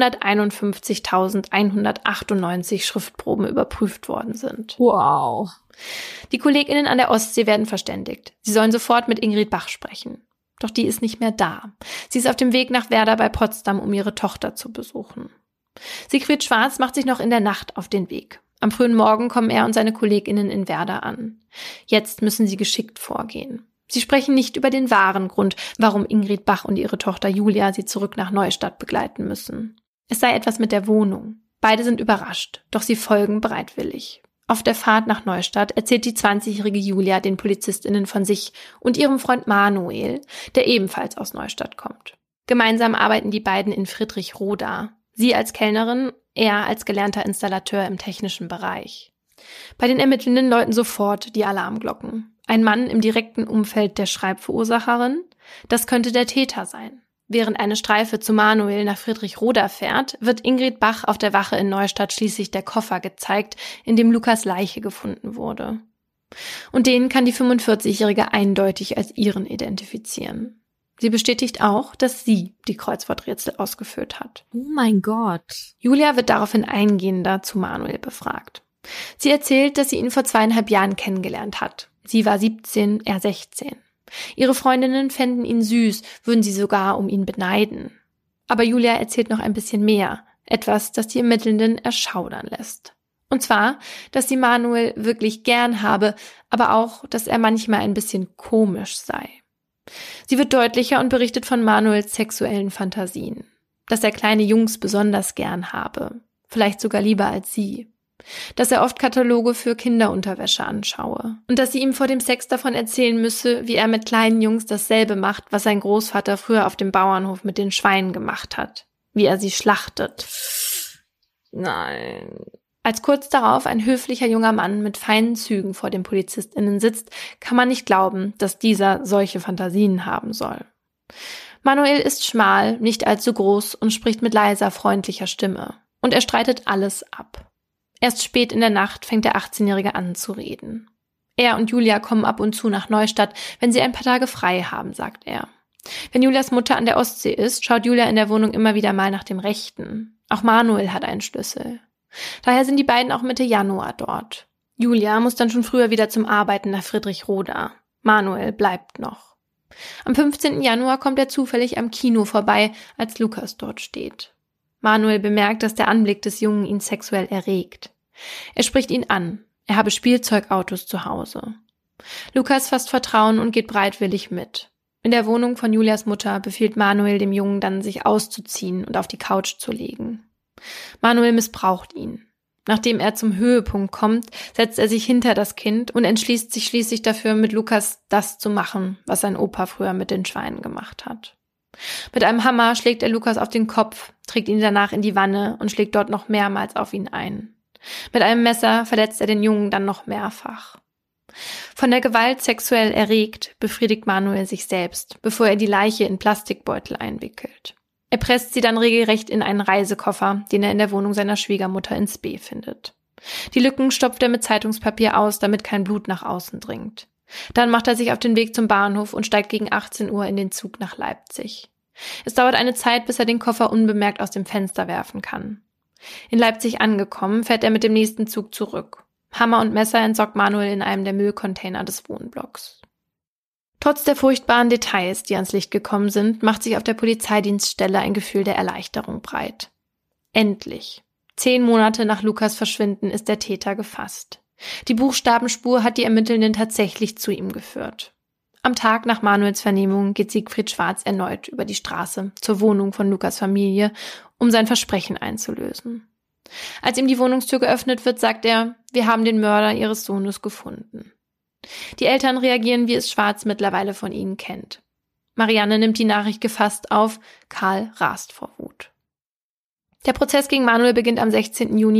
551.198 Schriftproben überprüft worden sind. Wow. Die KollegInnen an der Ostsee werden verständigt. Sie sollen sofort mit Ingrid Bach sprechen. Doch die ist nicht mehr da. Sie ist auf dem Weg nach Werder bei Potsdam, um ihre Tochter zu besuchen. Siegfried Schwarz macht sich noch in der Nacht auf den Weg. Am frühen Morgen kommen er und seine KollegInnen in Werder an. Jetzt müssen sie geschickt vorgehen. Sie sprechen nicht über den wahren Grund, warum Ingrid Bach und ihre Tochter Julia sie zurück nach Neustadt begleiten müssen. Es sei etwas mit der Wohnung. Beide sind überrascht, doch sie folgen bereitwillig. Auf der Fahrt nach Neustadt erzählt die 20-jährige Julia den PolizistInnen von sich und ihrem Freund Manuel, der ebenfalls aus Neustadt kommt. Gemeinsam arbeiten die beiden in Friedrichroda. Sie als Kellnerin, er als gelernter Installateur im technischen Bereich. Bei den Ermittlenden läuten sofort die Alarmglocken. Ein Mann im direkten Umfeld der Schreibverursacherin? Das könnte der Täter sein. Während eine Streife zu Manuel nach Friedrichroda fährt, wird Ingrid Bach auf der Wache in Neustadt schließlich der Koffer gezeigt, in dem Lukas Leiche gefunden wurde. Und den kann die 45-Jährige eindeutig als ihren identifizieren. Sie bestätigt auch, dass sie die Kreuzworträtsel ausgeführt hat. Oh mein Gott. Julia wird daraufhin eingehender zu Manuel befragt. Sie erzählt, dass sie ihn vor 2,5 Jahren kennengelernt hat. Sie war 17, er 16. Ihre Freundinnen fänden ihn süß, würden sie sogar um ihn beneiden. Aber Julia erzählt noch ein bisschen mehr, etwas, das die Ermittelnden erschaudern lässt. Und zwar, dass sie Manuel wirklich gern habe, aber auch, dass er manchmal ein bisschen komisch sei. Sie wird deutlicher und berichtet von Manuels sexuellen Fantasien. Dass er kleine Jungs besonders gern habe, vielleicht sogar lieber als sie. Dass er oft Kataloge für Kinderunterwäsche anschaue. Und dass sie ihm vor dem Sex davon erzählen müsse, wie er mit kleinen Jungs dasselbe macht, was sein Großvater früher auf dem Bauernhof mit den Schweinen gemacht hat. Wie er sie schlachtet. Nein. Als kurz darauf ein höflicher junger Mann mit feinen Zügen vor den PolizistInnen sitzt, kann man nicht glauben, dass dieser solche Fantasien haben soll. Manuel ist schmal, nicht allzu groß und spricht mit leiser, freundlicher Stimme. Und er streitet alles ab. Erst spät in der Nacht fängt der 18-Jährige an zu reden. Er und Julia kommen ab und zu nach Neustadt, wenn sie ein paar Tage frei haben, sagt er. Wenn Julias Mutter an der Ostsee ist, schaut Julia in der Wohnung immer wieder mal nach dem Rechten. Auch Manuel hat einen Schlüssel. Daher sind die beiden auch Mitte Januar dort. Julia muss dann schon früher wieder zum Arbeiten nach Friedrichroda. Manuel bleibt noch. Am 15. Januar kommt er zufällig am Kino vorbei, als Lukas dort steht. Manuel bemerkt, dass der Anblick des Jungen ihn sexuell erregt. Er spricht ihn an. Er habe Spielzeugautos zu Hause. Lukas fasst Vertrauen und geht bereitwillig mit. In der Wohnung von Julias Mutter befiehlt Manuel dem Jungen dann, sich auszuziehen und auf die Couch zu legen. Manuel missbraucht ihn. Nachdem er zum Höhepunkt kommt, setzt er sich hinter das Kind und entschließt sich schließlich dafür, mit Lukas das zu machen, was sein Opa früher mit den Schweinen gemacht hat. Mit einem Hammer schlägt er Lukas auf den Kopf, trägt ihn danach in die Wanne und schlägt dort noch mehrmals auf ihn ein. Mit einem Messer verletzt er den Jungen dann noch mehrfach. Von der Gewalt sexuell erregt, befriedigt Manuel sich selbst, bevor er die Leiche in Plastikbeutel einwickelt. Er presst sie dann regelrecht in einen Reisekoffer, den er in der Wohnung seiner Schwiegermutter in Spee findet. Die Lücken stopft er mit Zeitungspapier aus, damit kein Blut nach außen dringt. Dann macht er sich auf den Weg zum Bahnhof und steigt gegen 18 Uhr in den Zug nach Leipzig. Es dauert eine Zeit, bis er den Koffer unbemerkt aus dem Fenster werfen kann. In Leipzig angekommen, fährt er mit dem nächsten Zug zurück. Hammer und Messer entsorgt Manuel in einem der Müllcontainer des Wohnblocks. Trotz der furchtbaren Details, die ans Licht gekommen sind, macht sich auf der Polizeidienststelle ein Gefühl der Erleichterung breit. Endlich. 10 Monate nach Lukas Verschwinden ist der Täter gefasst. Die Buchstabenspur hat die Ermittelnden tatsächlich zu ihm geführt. Am Tag nach Manuels Vernehmung geht Siegfried Schwarz erneut über die Straße zur Wohnung von Lukas Familie, um sein Versprechen einzulösen. Als ihm die Wohnungstür geöffnet wird, sagt er, wir haben den Mörder ihres Sohnes gefunden. Die Eltern reagieren, wie es Schwarz mittlerweile von ihnen kennt. Marianne nimmt die Nachricht gefasst auf, Karl rast vor Wut. Der Prozess gegen Manuel beginnt am 16. Juni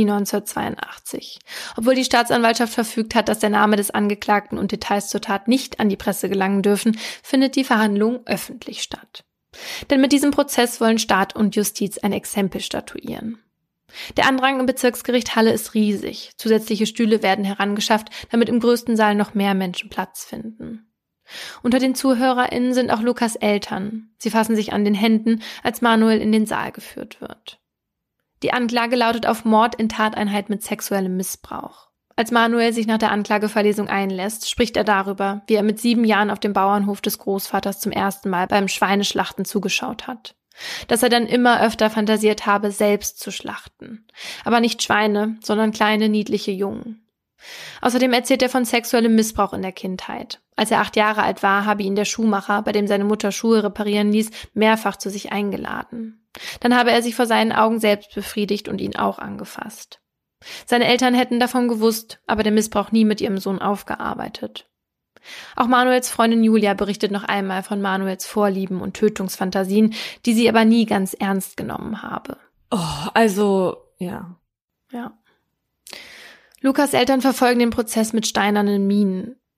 1982. Obwohl die Staatsanwaltschaft verfügt hat, dass der Name des Angeklagten und Details zur Tat nicht an die Presse gelangen dürfen, findet die Verhandlung öffentlich statt. Denn mit diesem Prozess wollen Staat und Justiz ein Exempel statuieren. Der Andrang im Bezirksgericht Halle ist riesig. Zusätzliche Stühle werden herangeschafft, damit im größten Saal noch mehr Menschen Platz finden. Unter den ZuhörerInnen sind auch Lukas Eltern. Sie fassen sich an den Händen, als Manuel in den Saal geführt wird. Die Anklage lautet auf Mord in Tateinheit mit sexuellem Missbrauch. Als Manuel sich nach der Anklageverlesung einlässt, spricht er darüber, wie er mit 7 Jahren auf dem Bauernhof des Großvaters zum ersten Mal beim Schweineschlachten zugeschaut hat. Dass er dann immer öfter fantasiert habe, selbst zu schlachten. Aber nicht Schweine, sondern kleine, niedliche Jungen. Außerdem erzählt er von sexuellem Missbrauch in der Kindheit. Als er 8 Jahre alt war, habe ihn der Schuhmacher, bei dem seine Mutter Schuhe reparieren ließ, mehrfach zu sich eingeladen. Dann habe er sich vor seinen Augen selbst befriedigt und ihn auch angefasst. Seine Eltern hätten davon gewusst, aber der Missbrauch nie mit ihrem Sohn aufgearbeitet. Auch Manuels Freundin Julia berichtet noch einmal von Manuels Vorlieben und Tötungsfantasien, die sie aber nie ganz ernst genommen habe. Oh, also, ja. Ja. Lukas Eltern verfolgen den Prozess mit steinernen Mienen.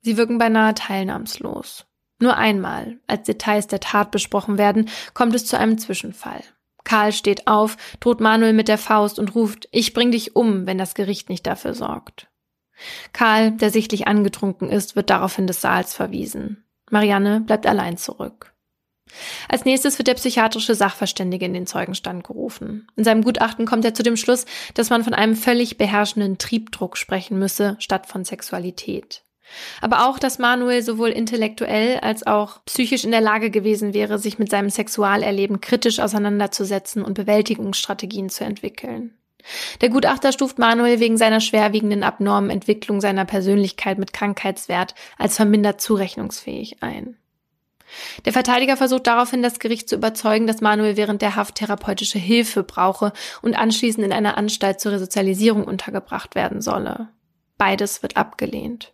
Sie wirken beinahe teilnahmslos. Nur einmal, als Details der Tat besprochen werden, kommt es zu einem Zwischenfall. Karl steht auf, droht Manuel mit der Faust und ruft: Ich bring dich um, wenn das Gericht nicht dafür sorgt. Karl, der sichtlich angetrunken ist, wird daraufhin des Saals verwiesen. Marianne bleibt allein zurück. Als nächstes wird der psychiatrische Sachverständige in den Zeugenstand gerufen. In seinem Gutachten kommt er zu dem Schluss, dass man von einem völlig beherrschenden Triebdruck sprechen müsse, statt von Sexualität. Aber auch, dass Manuel sowohl intellektuell als auch psychisch in der Lage gewesen wäre, sich mit seinem Sexualerleben kritisch auseinanderzusetzen und Bewältigungsstrategien zu entwickeln. Der Gutachter stuft Manuel wegen seiner schwerwiegenden abnormen Entwicklung seiner Persönlichkeit mit Krankheitswert als vermindert zurechnungsfähig ein. Der Verteidiger versucht daraufhin, das Gericht zu überzeugen, dass Manuel während der Haft therapeutische Hilfe brauche und anschließend in einer Anstalt zur Resozialisierung untergebracht werden solle. Beides wird abgelehnt.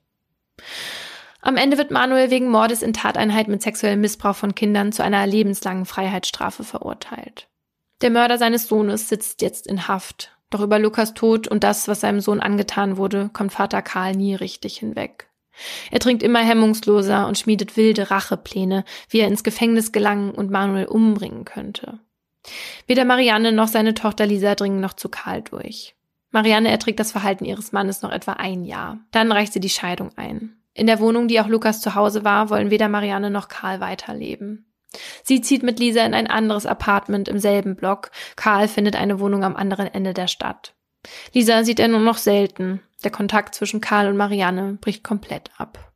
Am Ende wird Manuel wegen Mordes in Tateinheit mit sexuellem Missbrauch von Kindern zu einer lebenslangen Freiheitsstrafe verurteilt. Der Mörder seines Sohnes sitzt jetzt in Haft. Doch über Lukas Tod und das, was seinem Sohn angetan wurde, kommt Vater Karl nie richtig hinweg. Er trinkt immer hemmungsloser und schmiedet wilde Rachepläne, wie er ins Gefängnis gelangen und Manuel umbringen könnte. Weder Marianne noch seine Tochter Lisa dringen noch zu Karl durch. Marianne erträgt das Verhalten ihres Mannes noch etwa ein Jahr. Dann reicht sie die Scheidung ein. In der Wohnung, die auch Lukas zu Hause war, wollen weder Marianne noch Karl weiterleben. Sie zieht mit Lisa in ein anderes Apartment im selben Block. Karl findet eine Wohnung am anderen Ende der Stadt. Lisa sieht er nur noch selten. Der Kontakt zwischen Karl und Marianne bricht komplett ab.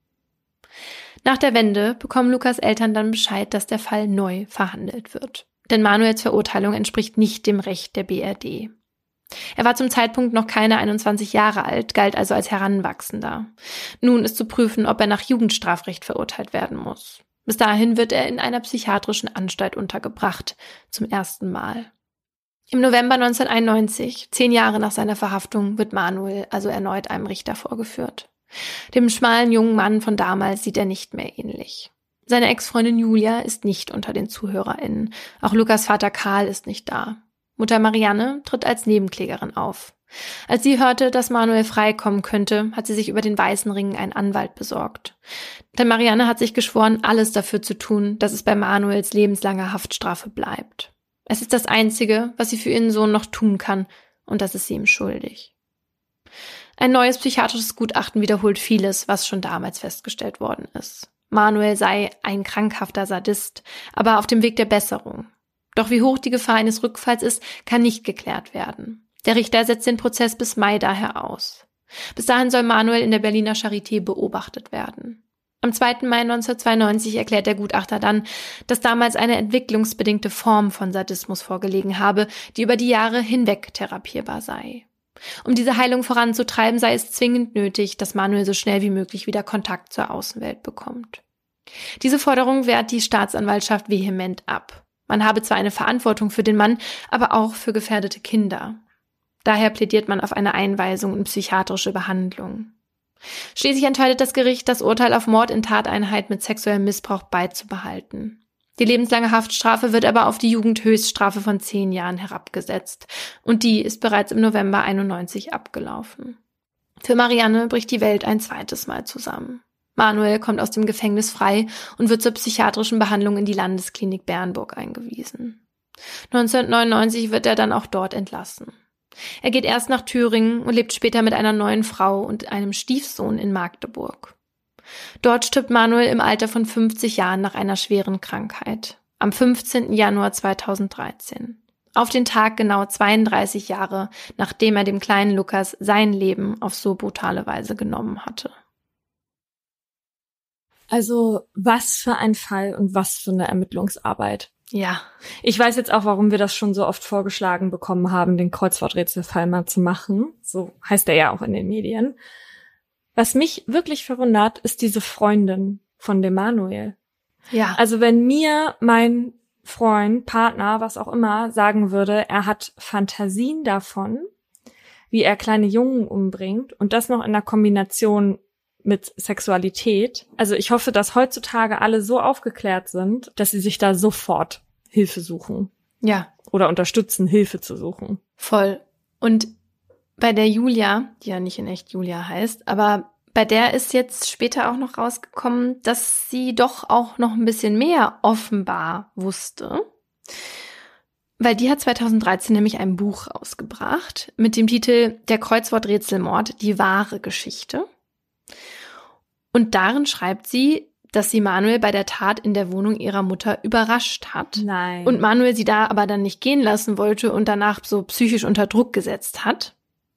Nach der Wende bekommen Lukas Eltern dann Bescheid, dass der Fall neu verhandelt wird. Denn Manuels Verurteilung entspricht nicht dem Recht der BRD. Er war zum Zeitpunkt noch keine 21 Jahre alt, galt also als Heranwachsender. Nun ist zu prüfen, ob er nach Jugendstrafrecht verurteilt werden muss. Bis dahin wird er in einer psychiatrischen Anstalt untergebracht, zum ersten Mal. Im November 1991, 10 Jahre nach seiner Verhaftung, wird Manuel also erneut einem Richter vorgeführt. Dem schmalen jungen Mann von damals sieht er nicht mehr ähnlich. Seine Ex-Freundin Julia ist nicht unter den ZuhörerInnen. Auch Lukas Vater Karl ist nicht da. Mutter Marianne tritt als Nebenklägerin auf. Als sie hörte, dass Manuel freikommen könnte, hat sie sich über den Weißen Ring einen Anwalt besorgt. Denn Marianne hat sich geschworen, alles dafür zu tun, dass es bei Manuels lebenslanger Haftstrafe bleibt. Es ist das Einzige, was sie für ihren Sohn noch tun kann, und das ist sie ihm schuldig. Ein neues psychiatrisches Gutachten wiederholt vieles, was schon damals festgestellt worden ist. Manuel sei ein krankhafter Sadist, aber auf dem Weg der Besserung. Doch wie hoch die Gefahr eines Rückfalls ist, kann nicht geklärt werden. Der Richter setzt den Prozess bis Mai daher aus. Bis dahin soll Manuel in der Berliner Charité beobachtet werden. Am 2. Mai 1992 erklärt der Gutachter dann, dass damals eine entwicklungsbedingte Form von Sadismus vorgelegen habe, die über die Jahre hinweg therapierbar sei. Um diese Heilung voranzutreiben, sei es zwingend nötig, dass Manuel so schnell wie möglich wieder Kontakt zur Außenwelt bekommt. Diese Forderung wehrt die Staatsanwaltschaft vehement ab. Man habe zwar eine Verantwortung für den Mann, aber auch für gefährdete Kinder. Daher plädiert man auf eine Einweisung in psychiatrische Behandlung. Schließlich entscheidet das Gericht, das Urteil auf Mord in Tateinheit mit sexuellem Missbrauch beizubehalten. Die lebenslange Haftstrafe wird aber auf die Jugendhöchststrafe von 10 Jahren herabgesetzt. Und die ist bereits im November 91 abgelaufen. Für Marianne bricht die Welt ein zweites Mal zusammen. Manuel kommt aus dem Gefängnis frei und wird zur psychiatrischen Behandlung in die Landesklinik Bernburg eingewiesen. 1999 wird er dann auch dort entlassen. Er geht erst nach Thüringen und lebt später mit einer neuen Frau und einem Stiefsohn in Magdeburg. Dort stirbt Manuel im Alter von 50 Jahren nach einer schweren Krankheit. Am 15. Januar 2013. Auf den Tag genau 32 Jahre, nachdem er dem kleinen Lukas sein Leben auf so brutale Weise genommen hatte. Also, was für ein Fall und was für eine Ermittlungsarbeit. Ja. Ich weiß jetzt auch, warum wir das schon so oft vorgeschlagen bekommen haben, den Kreuzworträtselfall mal zu machen. So heißt er ja auch in den Medien. Was mich wirklich verwundert, ist diese Freundin von dem Manuel. Ja. Also wenn mir mein Freund, Partner, was auch immer, sagen würde, er hat Fantasien davon, wie er kleine Jungen umbringt und das noch in der Kombination mit Sexualität. Also ich hoffe, dass heutzutage alle so aufgeklärt sind, dass sie sich da sofort Hilfe suchen. Ja. Oder unterstützen, Hilfe zu suchen. Voll. Und bei der Julia, die ja nicht in echt Julia heißt, aber Bei der ist jetzt später auch noch rausgekommen, dass sie doch auch noch ein bisschen mehr offenbar wusste. Weil die hat 2013 nämlich ein Buch rausgebracht mit dem Titel Der Kreuzworträtselmord, die wahre Geschichte. Und darin schreibt sie, dass sie Manuel bei der Tat in der Wohnung ihrer Mutter überrascht hat. Nein. Und Manuel sie da aber dann nicht gehen lassen wollte und danach so psychisch unter Druck gesetzt hat.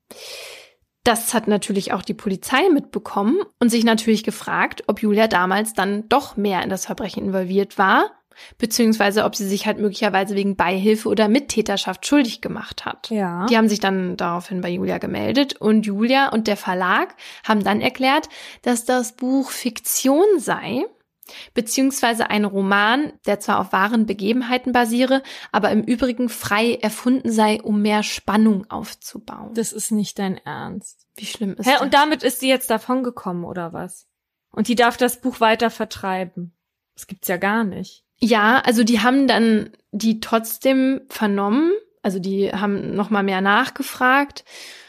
Das hat natürlich auch die Polizei mitbekommen und sich natürlich gefragt, ob Julia damals dann doch mehr in das Verbrechen involviert war, beziehungsweise ob sie sich halt möglicherweise wegen Beihilfe oder Mittäterschaft schuldig gemacht hat. Ja. Die haben sich dann daraufhin bei Julia gemeldet und Julia und der Verlag haben dann erklärt, dass das Buch Fiktion sei, beziehungsweise ein Roman, der zwar auf wahren Begebenheiten basiere, aber im Übrigen frei erfunden sei, um mehr Spannung aufzubauen. Das ist nicht dein Ernst. Wie schlimm ist das? Und damit ist sie jetzt davongekommen, oder was? Und die darf das Buch weiter vertreiben. Das gibt's ja gar nicht. Ja, also die haben dann die trotzdem vernommen, also die haben noch mal mehr nachgefragt.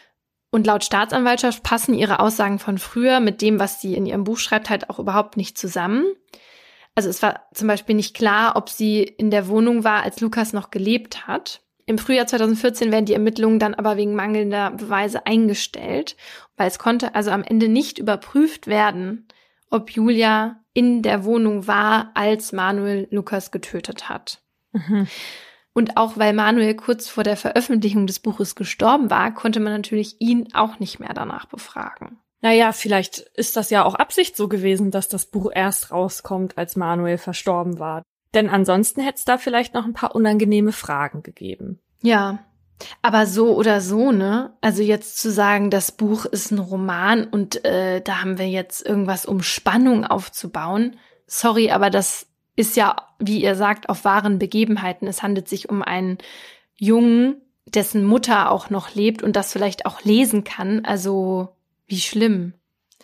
Und laut Staatsanwaltschaft passen ihre Aussagen von früher mit dem, was sie in ihrem Buch schreibt, halt auch überhaupt nicht zusammen. Also es war zum Beispiel nicht klar, ob sie in der Wohnung war, als Lukas noch gelebt hat. Im Frühjahr 2014 werden die Ermittlungen dann aber wegen mangelnder Beweise eingestellt, weil es konnte also am Ende nicht überprüft werden, ob Julia in der Wohnung war, als Manuel Lukas getötet hat. Mhm. Und auch weil Manuel kurz vor der Veröffentlichung des Buches gestorben war, konnte man natürlich ihn auch nicht mehr danach befragen. Naja, vielleicht ist das ja auch Absicht so gewesen, dass das Buch erst rauskommt, als Manuel verstorben war. Denn ansonsten hätte es da vielleicht noch ein paar unangenehme Fragen gegeben. Ja, aber so oder so, ne? Also jetzt zu sagen, das Buch ist ein Roman und da haben wir jetzt irgendwas, um Spannung aufzubauen. Sorry, aber das ist ja, wie ihr sagt, auf wahren Begebenheiten. Es handelt sich um einen Jungen, dessen Mutter auch noch lebt und das vielleicht auch lesen kann. Also wie schlimm.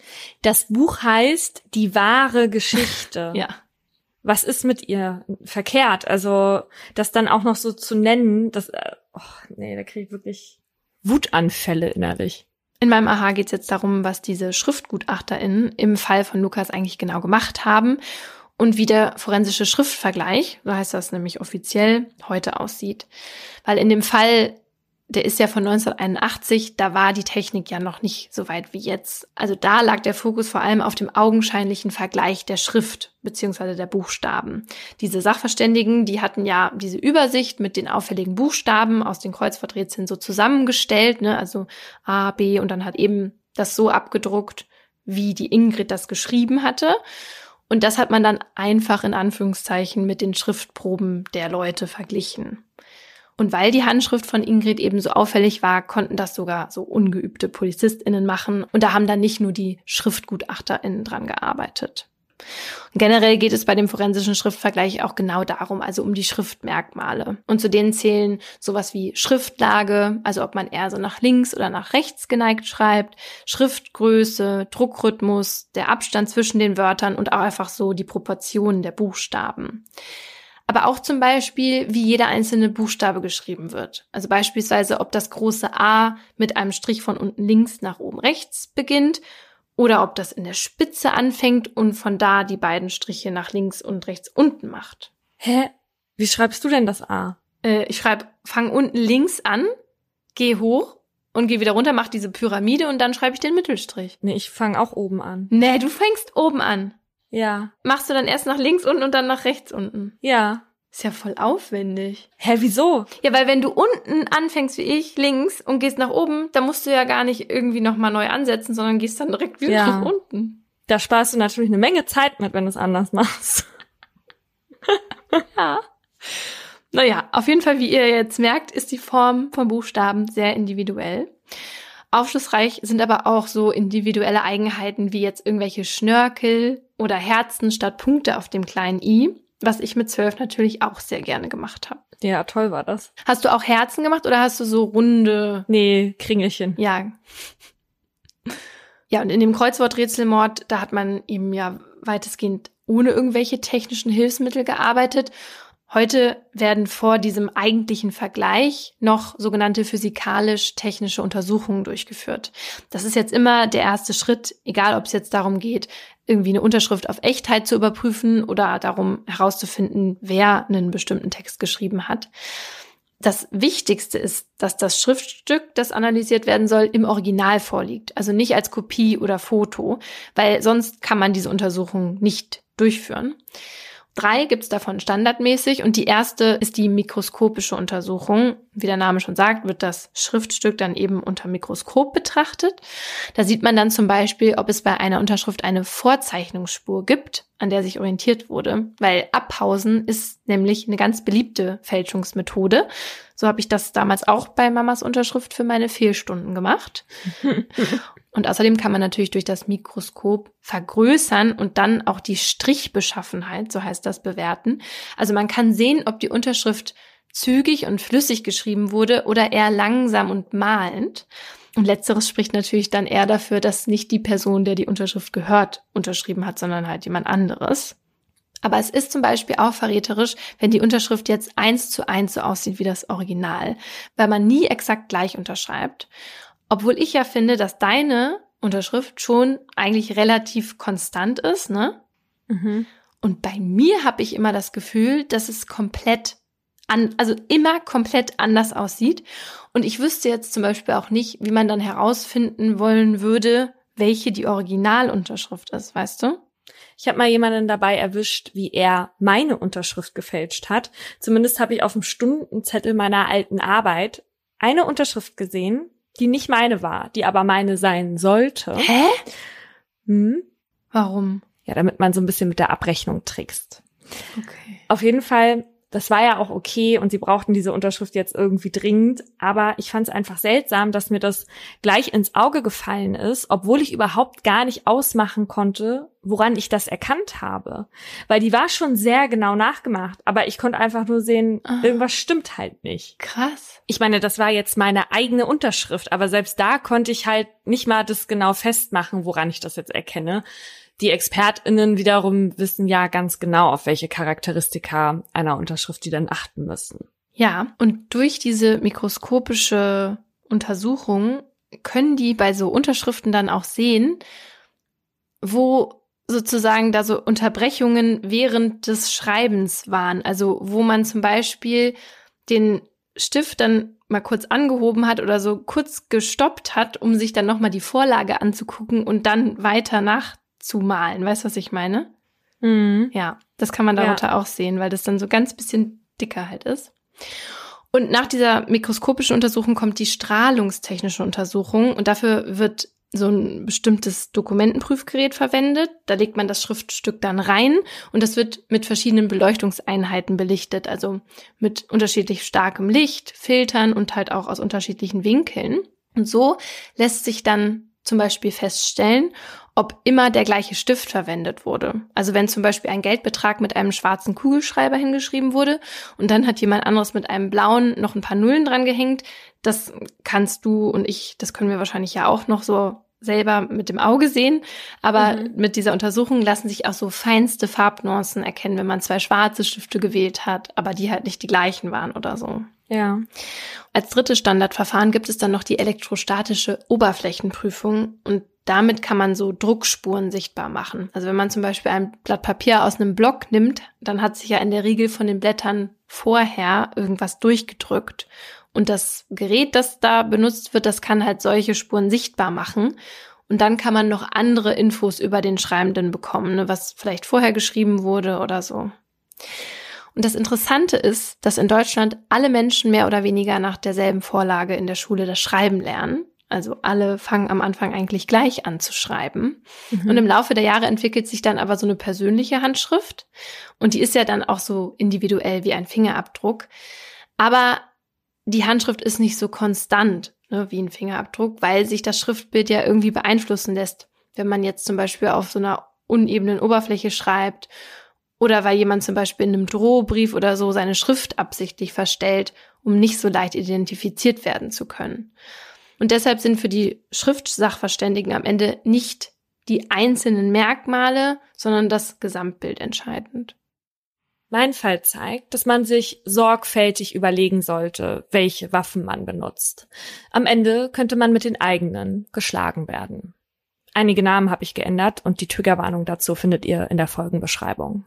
Das Buch heißt Die wahre Geschichte. Ja. Was ist mit ihr verkehrt? Also das dann auch noch so zu nennen, das, nee, da kriege ich wirklich Wutanfälle innerlich. In meinem Aha geht es jetzt darum, was diese SchriftgutachterInnen im Fall von Lukas eigentlich genau gemacht haben und wie der forensische Schriftvergleich, so heißt das nämlich offiziell, heute aussieht. Weil in dem Fall, der ist ja von 1981, da war die Technik ja noch nicht so weit wie jetzt. Also da lag der Fokus vor allem auf dem augenscheinlichen Vergleich der Schrift bzw. der Buchstaben. Diese Sachverständigen, die hatten ja diese Übersicht mit den auffälligen Buchstaben aus den Kreuzworträtseln so zusammengestellt, ne? Also A, B und dann hat eben das so abgedruckt, wie die Ingrid das geschrieben hatte. Und das hat man dann einfach in Anführungszeichen mit den Schriftproben der Leute verglichen. Und weil die Handschrift von Ingrid eben so auffällig war, konnten das sogar so ungeübte PolizistInnen machen. Und da haben dann nicht nur die SchriftgutachterInnen dran gearbeitet. Und generell geht es bei dem forensischen Schriftvergleich auch genau darum, also um die Schriftmerkmale. Und zu denen zählen sowas wie Schriftlage, also ob man eher so nach links oder nach rechts geneigt schreibt, Schriftgröße, Druckrhythmus, der Abstand zwischen den Wörtern und auch einfach so die Proportionen der Buchstaben. Aber auch zum Beispiel, wie jeder einzelne Buchstabe geschrieben wird. Also beispielsweise, ob das große A mit einem Strich von unten links nach oben rechts beginnt oder ob das in der Spitze anfängt und von da die beiden Striche nach links und rechts unten macht. Hä? Wie schreibst du denn das A? Ich fang unten links an, gehe hoch und gehe wieder runter, mach diese Pyramide und dann schreibe ich den Mittelstrich. Nee, ich fange auch oben an. Nee, du fängst oben an. Ja. Machst du dann erst nach links unten und dann nach rechts unten? Ja. Ist ja voll aufwendig. Hä, wieso? Ja, weil wenn du unten anfängst wie ich, links, und gehst nach oben, dann musst du ja gar nicht irgendwie nochmal neu ansetzen, sondern gehst dann direkt wieder nach unten. Da sparst du natürlich eine Menge Zeit mit, wenn du es anders machst. Ja. Naja, auf jeden Fall, wie ihr jetzt merkt, ist die Form von Buchstaben sehr individuell. Aufschlussreich sind aber auch so individuelle Eigenheiten wie jetzt irgendwelche Schnörkel oder Herzen statt Punkte auf dem kleinen i, was ich mit 12 natürlich auch sehr gerne gemacht habe. Ja, toll war das. Hast du auch Herzen gemacht oder hast du so runde? Nee, Kringelchen. Ja. Ja, und in dem Kreuzworträtselmord, da hat man eben ja weitestgehend ohne irgendwelche technischen Hilfsmittel gearbeitet. Heute werden vor diesem eigentlichen Vergleich noch sogenannte physikalisch-technische Untersuchungen durchgeführt. Das ist jetzt immer der erste Schritt, egal ob es jetzt darum geht, irgendwie eine Unterschrift auf Echtheit zu überprüfen oder darum herauszufinden, wer einen bestimmten Text geschrieben hat. Das Wichtigste ist, dass das Schriftstück, das analysiert werden soll, im Original vorliegt, also nicht als Kopie oder Foto, weil sonst kann man diese Untersuchung nicht durchführen. 3 gibt es davon standardmäßig und die erste ist die mikroskopische Untersuchung. Wie der Name schon sagt, wird das Schriftstück dann eben unter Mikroskop betrachtet. Da sieht man dann zum Beispiel, ob es bei einer Unterschrift eine Vorzeichnungsspur gibt, an der sich orientiert wurde, weil Abpausen ist nämlich eine ganz beliebte Fälschungsmethode. So habe ich das damals auch bei Mamas Unterschrift für meine Fehlstunden gemacht. Und außerdem kann man natürlich durch das Mikroskop vergrößern und dann auch die Strichbeschaffenheit, so heißt das, bewerten. Also man kann sehen, ob die Unterschrift zügig und flüssig geschrieben wurde oder eher langsam und malend. Und letzteres spricht natürlich dann eher dafür, dass nicht die Person, der die Unterschrift gehört, unterschrieben hat, sondern halt jemand anderes. Aber es ist zum Beispiel auch verräterisch, wenn die Unterschrift jetzt 1:1 so aussieht wie das Original, weil man nie exakt gleich unterschreibt. Obwohl ich ja finde, dass deine Unterschrift schon eigentlich relativ konstant ist, ne? Mhm. Und bei mir habe ich immer das Gefühl, dass es immer komplett anders aussieht. Und ich wüsste jetzt zum Beispiel auch nicht, wie man dann herausfinden wollen würde, welche die Originalunterschrift ist, weißt du? Ich habe mal jemanden dabei erwischt, wie er meine Unterschrift gefälscht hat. Zumindest habe ich auf dem Stundenzettel meiner alten Arbeit eine Unterschrift gesehen, die nicht meine war, die aber meine sein sollte. Hä? Warum? Ja, damit man so ein bisschen mit der Abrechnung trickst. Okay. Auf jeden Fall, das war ja auch okay und sie brauchten diese Unterschrift jetzt irgendwie dringend, aber ich fand es einfach seltsam, dass mir das gleich ins Auge gefallen ist, obwohl ich überhaupt gar nicht ausmachen konnte, woran ich das erkannt habe. Weil die war schon sehr genau nachgemacht, aber ich konnte einfach nur sehen, irgendwas stimmt halt nicht. Krass. Ich meine, das war jetzt meine eigene Unterschrift, aber selbst da konnte ich halt nicht mal das genau festmachen, woran ich das jetzt erkenne. Die ExpertInnen wiederum wissen ja ganz genau, auf welche Charakteristika einer Unterschrift die dann achten müssen. Ja, und durch diese mikroskopische Untersuchung können die bei so Unterschriften dann auch sehen, wo sozusagen da so Unterbrechungen während des Schreibens waren. Also wo man zum Beispiel den Stift dann mal kurz angehoben hat oder so kurz gestoppt hat, um sich dann nochmal die Vorlage anzugucken und dann weiter nachzumalen. Weißt du, was ich meine? Mhm. Ja, das kann man darunter auch sehen, weil das dann so ganz bisschen dicker halt ist. Und nach dieser mikroskopischen Untersuchung kommt die strahlungstechnische Untersuchung und dafür wird so ein bestimmtes Dokumentenprüfgerät verwendet. Da legt man das Schriftstück dann rein und das wird mit verschiedenen Beleuchtungseinheiten belichtet, also mit unterschiedlich starkem Licht, Filtern und halt auch aus unterschiedlichen Winkeln. Und so lässt sich dann zum Beispiel feststellen, ob immer der gleiche Stift verwendet wurde. Also wenn zum Beispiel ein Geldbetrag mit einem schwarzen Kugelschreiber hingeschrieben wurde und dann hat jemand anderes mit einem blauen noch ein paar Nullen dran gehängt, das kannst du und ich, das können wir wahrscheinlich ja auch noch so selber mit dem Auge sehen, aber mit dieser Untersuchung lassen sich auch so feinste Farbnuancen erkennen, wenn man 2 schwarze Stifte gewählt hat, aber die halt nicht die gleichen waren oder so. Ja. Als drittes Standardverfahren gibt es dann noch die elektrostatische Oberflächenprüfung und damit kann man so Druckspuren sichtbar machen. Also wenn man zum Beispiel ein Blatt Papier aus einem Block nimmt, dann hat sich ja in der Regel von den Blättern vorher irgendwas durchgedrückt. Und das Gerät, das da benutzt wird, das kann halt solche Spuren sichtbar machen. Und dann kann man noch andere Infos über den Schreibenden bekommen, ne, was vielleicht vorher geschrieben wurde oder so. Und das Interessante ist, dass in Deutschland alle Menschen mehr oder weniger nach derselben Vorlage in der Schule das Schreiben lernen. Also alle fangen am Anfang eigentlich gleich an zu schreiben. Und im Laufe der Jahre entwickelt sich dann aber so eine persönliche Handschrift. Und die ist ja dann auch so individuell wie ein Fingerabdruck. Aber die Handschrift ist nicht so konstant, ne, wie ein Fingerabdruck, weil sich das Schriftbild ja irgendwie beeinflussen lässt. Wenn man jetzt zum Beispiel auf so einer unebenen Oberfläche schreibt oder weil jemand zum Beispiel in einem Drohbrief oder so seine Schrift absichtlich verstellt, um nicht so leicht identifiziert werden zu können. Und deshalb sind für die Schriftsachverständigen am Ende nicht die einzelnen Merkmale, sondern das Gesamtbild entscheidend. Mein Fall zeigt, dass man sich sorgfältig überlegen sollte, welche Waffen man benutzt. Am Ende könnte man mit den eigenen geschlagen werden. Einige Namen habe ich geändert und die Triggerwarnung dazu findet ihr in der Folgenbeschreibung.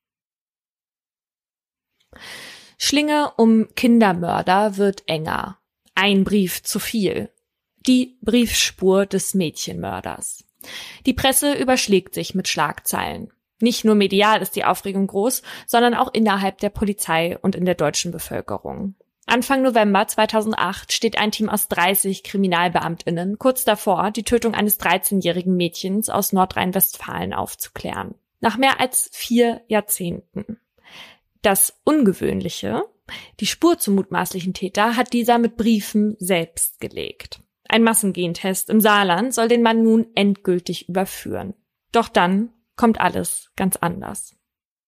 Schlinge um Kindermörder wird enger. Ein Brief zu viel. Die Briefspur des Mädchenmörders. Die Presse überschlägt sich mit Schlagzeilen. Nicht nur medial ist die Aufregung groß, sondern auch innerhalb der Polizei und in der deutschen Bevölkerung. Anfang November 2008 steht ein Team aus 30 KriminalbeamtInnen kurz davor, die Tötung eines 13-jährigen Mädchens aus Nordrhein-Westfalen aufzuklären. Nach mehr als 4 Jahrzehnten. Das Ungewöhnliche: Die Spur zum mutmaßlichen Täter hat dieser mit Briefen selbst gelegt. Ein Massengentest im Saarland soll den Mann nun endgültig überführen. Doch dann kommt alles ganz anders.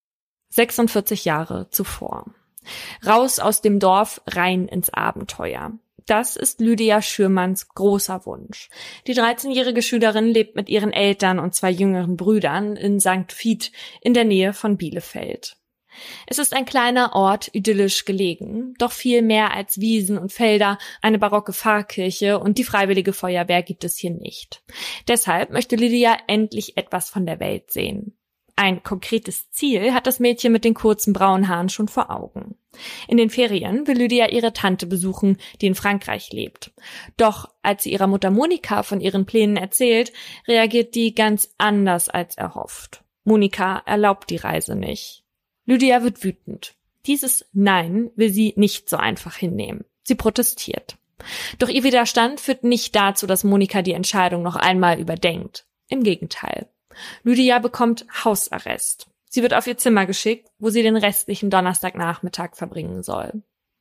46 Jahre zuvor. Raus aus dem Dorf, rein ins Abenteuer. Das ist Lydia Schürmanns großer Wunsch. Die 13-jährige Schülerin lebt mit ihren Eltern und 2 jüngeren Brüdern in St. Vith in der Nähe von Bielefeld. Es ist ein kleiner Ort, idyllisch gelegen, doch viel mehr als Wiesen und Felder, eine barocke Pfarrkirche und die Freiwillige Feuerwehr gibt es hier nicht. Deshalb möchte Lydia endlich etwas von der Welt sehen. Ein konkretes Ziel hat das Mädchen mit den kurzen braunen Haaren schon vor Augen. In den Ferien will Lydia ihre Tante besuchen, die in Frankreich lebt. Doch als sie ihrer Mutter Monika von ihren Plänen erzählt, reagiert die ganz anders als erhofft. Monika erlaubt die Reise nicht. Lydia wird wütend. Dieses Nein will sie nicht so einfach hinnehmen. Sie protestiert. Doch ihr Widerstand führt nicht dazu, dass Monika die Entscheidung noch einmal überdenkt. Im Gegenteil. Lydia bekommt Hausarrest. Sie wird auf ihr Zimmer geschickt, wo sie den restlichen Donnerstagnachmittag verbringen soll.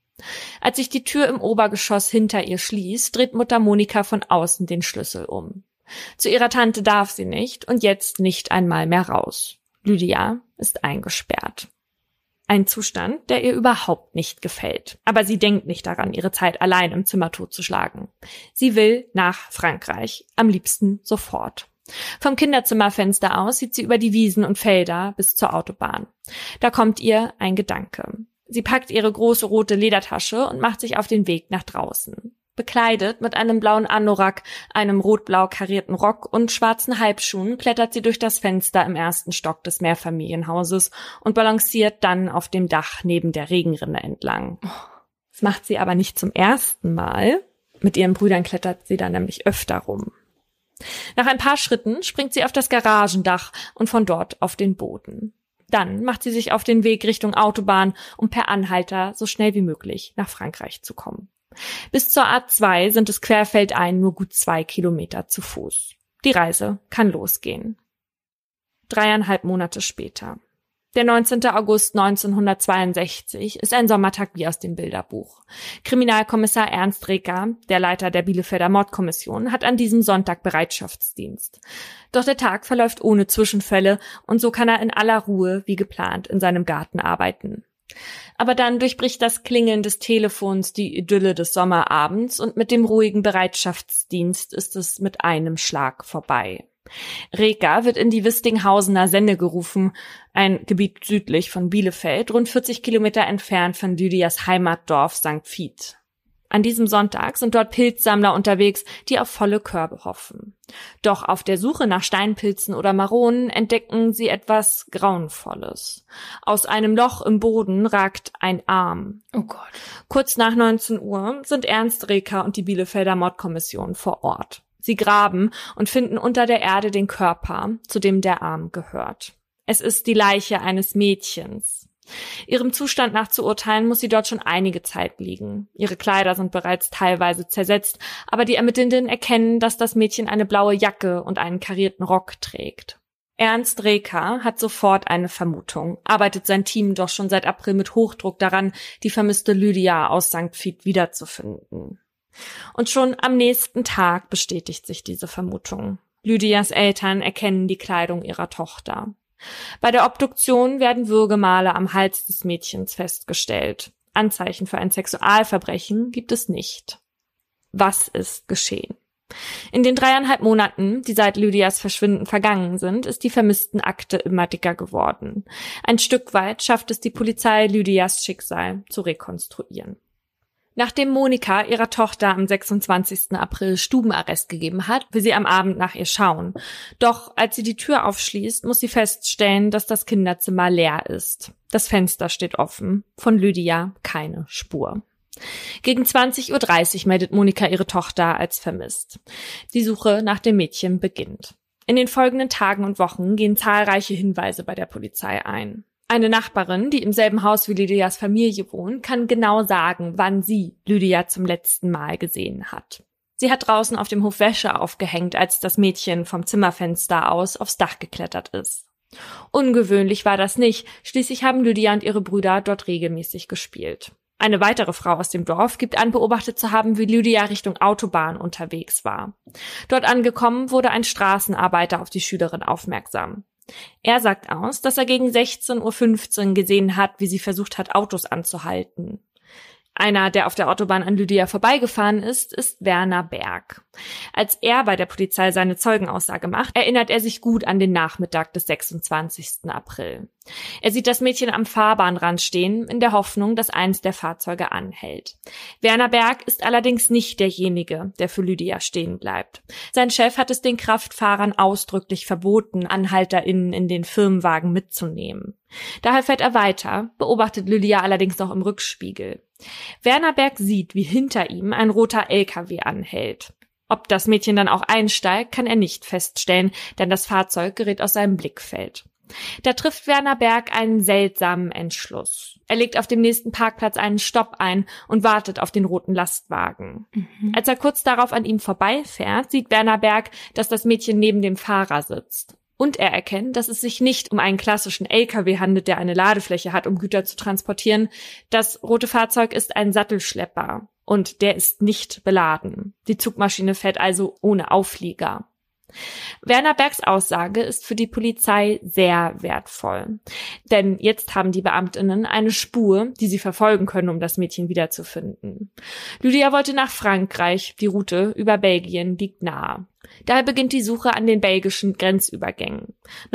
Als sich die Tür im Obergeschoss hinter ihr schließt, dreht Mutter Monika von außen den Schlüssel um. Zu ihrer Tante darf sie nicht und jetzt nicht einmal mehr raus. Lydia ist eingesperrt. Ein Zustand, der ihr überhaupt nicht gefällt. Aber sie denkt nicht daran, ihre Zeit allein im Zimmer totzuschlagen. Sie will nach Frankreich, am liebsten sofort. Vom Kinderzimmerfenster aus sieht sie über die Wiesen und Felder bis zur Autobahn. Da kommt ihr ein Gedanke. Sie packt ihre große rote Ledertasche und macht sich auf den Weg nach draußen. Bekleidet mit einem blauen Anorak, einem rot-blau karierten Rock und schwarzen Halbschuhen klettert sie durch das Fenster im 1. Stock des Mehrfamilienhauses und balanciert dann auf dem Dach neben der Regenrinne entlang. Das macht sie aber nicht zum ersten Mal. Mit ihren Brüdern klettert sie da nämlich öfter rum. Nach ein paar Schritten springt sie auf das Garagendach und von dort auf den Boden. Dann macht sie sich auf den Weg Richtung Autobahn, um per Anhalter so schnell wie möglich nach Frankreich zu kommen. Bis zur A2 sind es querfeldein nur gut 2 Kilometer zu Fuß. Die Reise kann losgehen. 3,5 Monate später. Der 19. August 1962 ist ein Sommertag wie aus dem Bilderbuch. Kriminalkommissar Ernst Reker, der Leiter der Bielefelder Mordkommission, hat an diesem Sonntag Bereitschaftsdienst. Doch der Tag verläuft ohne Zwischenfälle und so kann er in aller Ruhe wie geplant in seinem Garten arbeiten. Aber dann durchbricht das Klingeln des Telefons die Idylle des Sommerabends und mit dem ruhigen Bereitschaftsdienst ist es mit einem Schlag vorbei. Reker wird in die Wistinghausener Senne gerufen, ein Gebiet südlich von Bielefeld, rund 40 Kilometer entfernt von Lydias Heimatdorf St. Vith. An diesem Sonntag sind dort Pilzsammler unterwegs, die auf volle Körbe hoffen. Doch auf der Suche nach Steinpilzen oder Maronen entdecken sie etwas Grauenvolles. Aus einem Loch im Boden ragt ein Arm. Oh Gott. Kurz nach 19 Uhr sind Ernst Reker und die Bielefelder Mordkommission vor Ort. Sie graben und finden unter der Erde den Körper, zu dem der Arm gehört. Es ist die Leiche eines Mädchens. Ihrem Zustand nach zu urteilen, muss sie dort schon einige Zeit liegen. Ihre Kleider sind bereits teilweise zersetzt, aber die Ermittelnden erkennen, dass das Mädchen eine blaue Jacke und einen karierten Rock trägt. Ernst Reker hat sofort eine Vermutung, arbeitet sein Team doch schon seit April mit Hochdruck daran, die vermisste Lydia aus St. Vith wiederzufinden. Und schon am nächsten Tag bestätigt sich diese Vermutung. Lydias Eltern erkennen die Kleidung ihrer Tochter. Bei der Obduktion werden Würgemale am Hals des Mädchens festgestellt. Anzeichen für ein Sexualverbrechen gibt es nicht. Was ist geschehen? In den 3,5 Monaten, die seit Lydias Verschwinden vergangen sind, ist die Vermisstenakte immer dicker geworden. Ein Stück weit schafft es die Polizei, Lydias Schicksal zu rekonstruieren. Nachdem Monika ihrer Tochter am 26. April Stubenarrest gegeben hat, will sie am Abend nach ihr schauen. Doch als sie die Tür aufschließt, muss sie feststellen, dass das Kinderzimmer leer ist. Das Fenster steht offen. Von Lydia keine Spur. Gegen 20:30 Uhr meldet Monika ihre Tochter als vermisst. Die Suche nach dem Mädchen beginnt. In den folgenden Tagen und Wochen gehen zahlreiche Hinweise bei der Polizei ein. Eine Nachbarin, die im selben Haus wie Lydias Familie wohnt, kann genau sagen, wann sie Lydia zum letzten Mal gesehen hat. Sie hat draußen auf dem Hof Wäsche aufgehängt, als das Mädchen vom Zimmerfenster aus aufs Dach geklettert ist. Ungewöhnlich war das nicht, schließlich haben Lydia und ihre Brüder dort regelmäßig gespielt. Eine weitere Frau aus dem Dorf gibt an, beobachtet zu haben, wie Lydia Richtung Autobahn unterwegs war. Dort angekommen, wurde ein Straßenarbeiter auf die Schülerin aufmerksam. Er sagt aus, dass er gegen 16:15 Uhr gesehen hat, wie sie versucht hat, Autos anzuhalten. Einer, der auf der Autobahn an Lydia vorbeigefahren ist Werner Berg. Als er bei der Polizei seine Zeugenaussage macht, erinnert er sich gut an den Nachmittag des 26. April. Er sieht das Mädchen am Fahrbahnrand stehen, in der Hoffnung, dass eins der Fahrzeuge anhält. Werner Berg ist allerdings nicht derjenige, der für Lydia stehen bleibt. Sein Chef hat es den Kraftfahrern ausdrücklich verboten, AnhalterInnen in den Firmenwagen mitzunehmen. Daher fährt er weiter, beobachtet Lydia allerdings noch im Rückspiegel. Werner Berg sieht, wie hinter ihm ein roter LKW anhält. Ob das Mädchen dann auch einsteigt, kann er nicht feststellen, denn das Fahrzeug gerät aus seinem Blickfeld. Da trifft Werner Berg einen seltsamen Entschluss. Er legt auf dem nächsten Parkplatz einen Stopp ein und wartet auf den roten Lastwagen. Als er kurz darauf an ihm vorbeifährt, sieht Werner Berg, dass das Mädchen neben dem Fahrer sitzt. Und er erkennt, dass es sich nicht um einen klassischen LKW handelt, der eine Ladefläche hat, um Güter zu transportieren. Das rote Fahrzeug ist ein Sattelschlepper und der ist nicht beladen. Die Zugmaschine fährt also ohne Auflieger. Werner Bergs Aussage ist für die Polizei sehr wertvoll. Denn jetzt haben die BeamtInnen eine Spur, die sie verfolgen können, um das Mädchen wiederzufinden. Lydia wollte nach Frankreich, die Route über Belgien liegt nahe. Daher beginnt die Suche an den belgischen Grenzübergängen.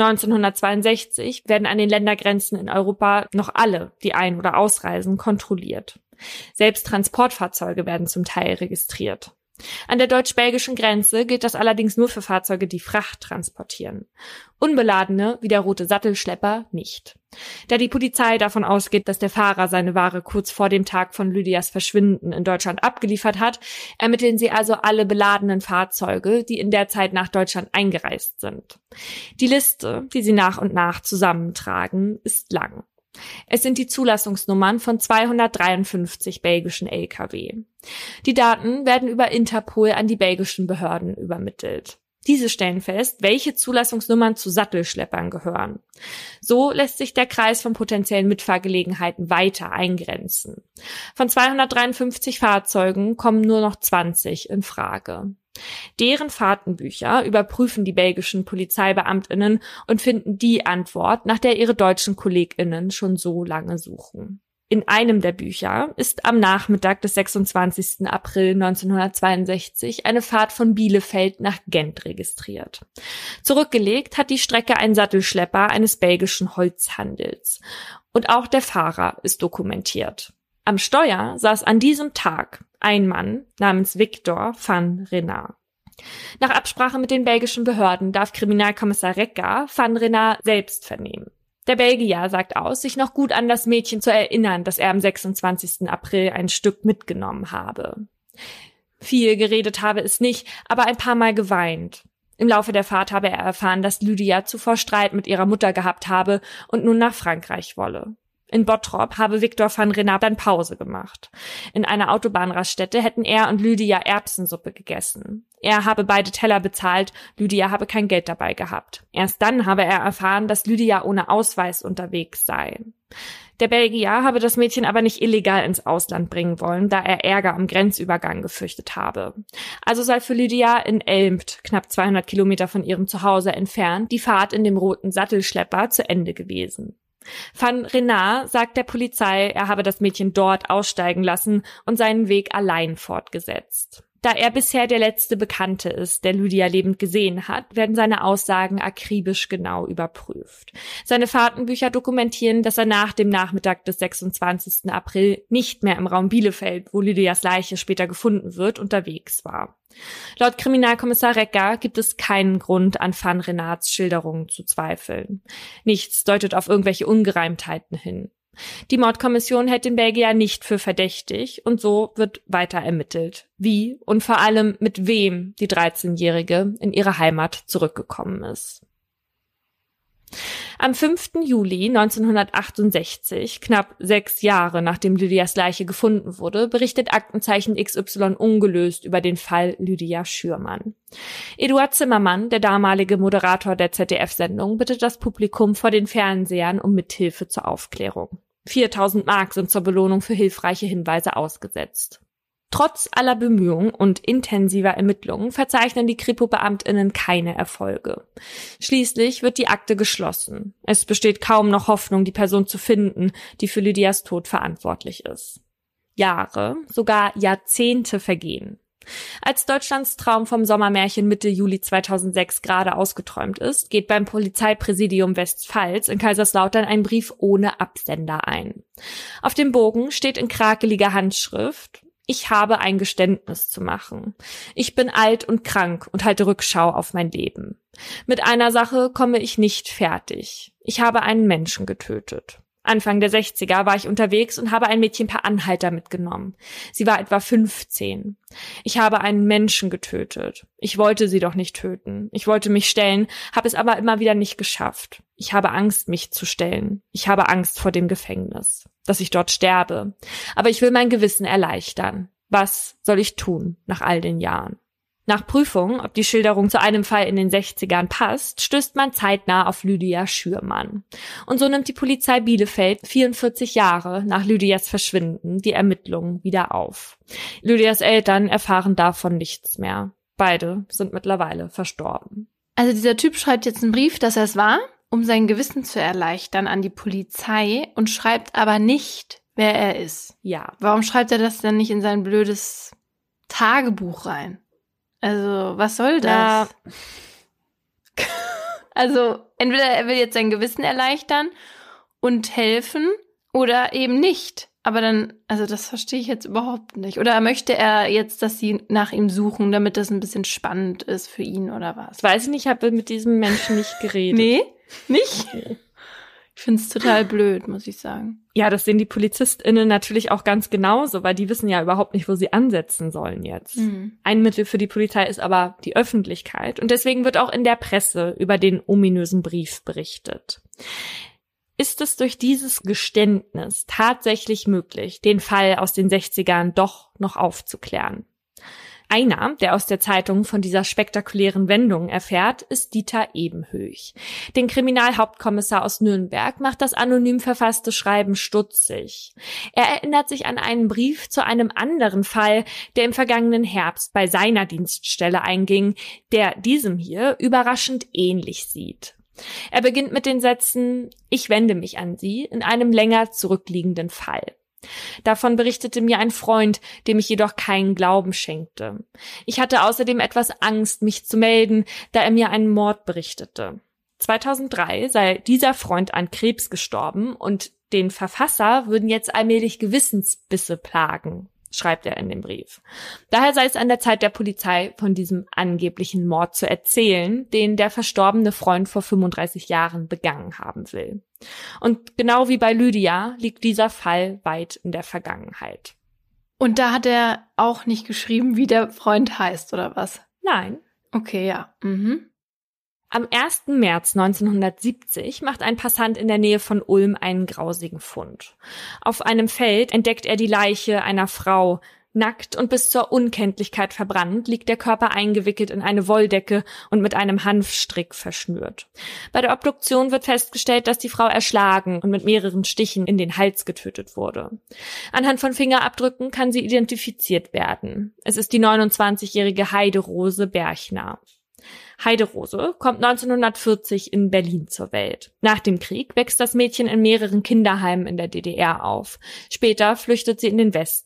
1962 werden an den Ländergrenzen in Europa noch alle, die ein- oder ausreisen, kontrolliert. Selbst Transportfahrzeuge werden zum Teil registriert. An der deutsch-belgischen Grenze gilt das allerdings nur für Fahrzeuge, die Fracht transportieren. Unbeladene, wie der rote Sattelschlepper, nicht. Da die Polizei davon ausgeht, dass der Fahrer seine Ware kurz vor dem Tag von Lydias Verschwinden in Deutschland abgeliefert hat, ermitteln sie also alle beladenen Fahrzeuge, die in der Zeit nach Deutschland eingereist sind. Die Liste, die sie nach und nach zusammentragen, ist lang. Es sind die Zulassungsnummern von 253 belgischen Lkw. Die Daten werden über Interpol an die belgischen Behörden übermittelt. Diese stellen fest, welche Zulassungsnummern zu Sattelschleppern gehören. So lässt sich der Kreis von potenziellen Mitfahrgelegenheiten weiter eingrenzen. Von 253 Fahrzeugen kommen nur noch 20 in Frage. Deren Fahrtenbücher überprüfen die belgischen PolizeibeamtInnen und finden die Antwort, nach der ihre deutschen KollegInnen schon so lange suchen. In einem der Bücher ist am Nachmittag des 26. April 1962 eine Fahrt von Bielefeld nach Gent registriert. Zurückgelegt hat die Strecke ein Sattelschlepper eines belgischen Holzhandels. Und auch der Fahrer ist dokumentiert. Am Steuer saß an diesem Tag ein Mann namens Victor van Renard. Nach Absprache mit den belgischen Behörden darf Kriminalkommissar Recker van Renard selbst vernehmen. Der Belgier sagt aus, sich noch gut an das Mädchen zu erinnern, das er am 26. April ein Stück mitgenommen habe. Viel geredet habe es nicht, aber ein paar Mal geweint. Im Laufe der Fahrt habe er erfahren, dass Lydia zuvor Streit mit ihrer Mutter gehabt habe und nun nach Frankreich wolle. In Bottrop habe Victor van Renard dann Pause gemacht. In einer Autobahnraststätte hätten er und Lydia Erbsensuppe gegessen. Er habe beide Teller bezahlt, Lydia habe kein Geld dabei gehabt. Erst dann habe er erfahren, dass Lydia ohne Ausweis unterwegs sei. Der Belgier habe das Mädchen aber nicht illegal ins Ausland bringen wollen, da er Ärger am Grenzübergang gefürchtet habe. Also sei für Lydia in Elmpt, knapp 200 Kilometer von ihrem Zuhause entfernt, die Fahrt in dem roten Sattelschlepper zu Ende gewesen. Van Renard sagt der Polizei, er habe das Mädchen dort aussteigen lassen und seinen Weg allein fortgesetzt. Da er bisher der letzte Bekannte ist, der Lydia lebend gesehen hat, werden seine Aussagen akribisch genau überprüft. Seine Fahrtenbücher dokumentieren, dass er nach dem Nachmittag des 26. April nicht mehr im Raum Bielefeld, wo Lydias Leiche später gefunden wird, unterwegs war. Laut Kriminalkommissar Recker gibt es keinen Grund, an Van Renats Schilderungen zu zweifeln. Nichts deutet auf irgendwelche Ungereimtheiten hin. Die Mordkommission hält den Belgier nicht für verdächtig und so wird weiter ermittelt, wie und vor allem mit wem die 13-Jährige in ihre Heimat zurückgekommen ist. Am 5. Juli 1968, knapp 6 Jahre nachdem Lydias Leiche gefunden wurde, berichtet Aktenzeichen XY ungelöst über den Fall Lydia Schürmann. Eduard Zimmermann, der damalige Moderator der ZDF-Sendung, bittet das Publikum vor den Fernsehern um Mithilfe zur Aufklärung. 4.000 Mark sind zur Belohnung für hilfreiche Hinweise ausgesetzt. Trotz aller Bemühungen und intensiver Ermittlungen verzeichnen die Kripo-BeamtInnen keine Erfolge. Schließlich wird die Akte geschlossen. Es besteht kaum noch Hoffnung, die Person zu finden, die für Lydias Tod verantwortlich ist. Jahre, sogar Jahrzehnte vergehen. Als Deutschlands Traum vom Sommermärchen Mitte Juli 2006 gerade ausgeträumt ist, geht beim Polizeipräsidium Westpfalz in Kaiserslautern ein Brief ohne Absender ein. Auf dem Bogen steht in krakeliger Handschrift: Ich habe ein Geständnis zu machen. Ich bin alt und krank und halte Rückschau auf mein Leben. Mit einer Sache komme ich nicht fertig. Ich habe einen Menschen getötet. Anfang der 60er war ich unterwegs und habe ein Mädchen per Anhalter mitgenommen. Sie war etwa 15. Ich habe einen Menschen getötet. Ich wollte sie doch nicht töten. Ich wollte mich stellen, habe es aber immer wieder nicht geschafft. Ich habe Angst, mich zu stellen. Ich habe Angst vor dem Gefängnis, dass ich dort sterbe. Aber ich will mein Gewissen erleichtern. Was soll ich tun nach all den Jahren? Nach Prüfung, ob die Schilderung zu einem Fall in den 60ern passt, stößt man zeitnah auf Lydia Schürmann. Und so nimmt die Polizei Bielefeld 44 Jahre nach Lydias Verschwinden die Ermittlungen wieder auf. Lydias Eltern erfahren davon nichts mehr. Beide sind mittlerweile verstorben. Also dieser Typ schreibt jetzt einen Brief, dass er es war, um sein Gewissen zu erleichtern an die Polizei und schreibt aber nicht, wer er ist. Ja. Warum schreibt er das denn nicht in sein blödes Tagebuch rein? Also, was soll das? Ja. Also, entweder er will jetzt sein Gewissen erleichtern und helfen oder eben nicht. Aber dann, also das verstehe ich jetzt überhaupt nicht. Oder möchte er jetzt, dass sie nach ihm suchen, damit das ein bisschen spannend ist für ihn oder was? Weiß ich nicht, ich habe mit diesem Menschen nicht geredet. Nee? Nicht? Ich finde es total blöd, muss ich sagen. Ja, das sehen die PolizistInnen natürlich auch ganz genauso, weil die wissen ja überhaupt nicht, wo sie ansetzen sollen jetzt. Mhm. Ein Mittel für die Polizei ist aber die Öffentlichkeit. Und deswegen wird auch in der Presse über den ominösen Brief berichtet. Ist es durch dieses Geständnis tatsächlich möglich, den Fall aus den 60ern doch noch aufzuklären? Einer, der aus der Zeitung von dieser spektakulären Wendung erfährt, ist Dieter Ebenhöch. Den Kriminalhauptkommissar aus Nürnberg macht das anonym verfasste Schreiben stutzig. Er erinnert sich an einen Brief zu einem anderen Fall, der im vergangenen Herbst bei seiner Dienststelle einging, der diesem hier überraschend ähnlich sieht. Er beginnt mit den Sätzen: Ich wende mich an Sie in einem länger zurückliegenden Fall. Davon berichtete mir ein Freund, dem ich jedoch keinen Glauben schenkte. Ich hatte außerdem etwas Angst, mich zu melden, da er mir einen Mord berichtete. 2003 sei dieser Freund an Krebs gestorben und den Verfasser würden jetzt allmählich Gewissensbisse plagen, schreibt er in dem Brief. Daher sei es an der Zeit der Polizei, von diesem angeblichen Mord zu erzählen, den der verstorbene Freund vor 35 Jahren begangen haben will. Und genau wie bei Lydia liegt dieser Fall weit in der Vergangenheit. Und da hat er auch nicht geschrieben, wie der Freund heißt, oder was? Nein. Okay, ja. Mhm. Am 1. März 1970 macht ein Passant in der Nähe von Ulm einen grausigen Fund. Auf einem Feld entdeckt er die Leiche einer Frau. Nackt und bis zur Unkenntlichkeit verbrannt liegt der Körper eingewickelt in eine Wolldecke und mit einem Hanfstrick verschnürt. Bei der Obduktion wird festgestellt, dass die Frau erschlagen und mit mehreren Stichen in den Hals getötet wurde. Anhand von Fingerabdrücken kann sie identifiziert werden. Es ist die 29-jährige Heiderose Berchner. Heiderose kommt 1940 in Berlin zur Welt. Nach dem Krieg wächst das Mädchen in mehreren Kinderheimen in der DDR auf. Später flüchtet sie in den Westen.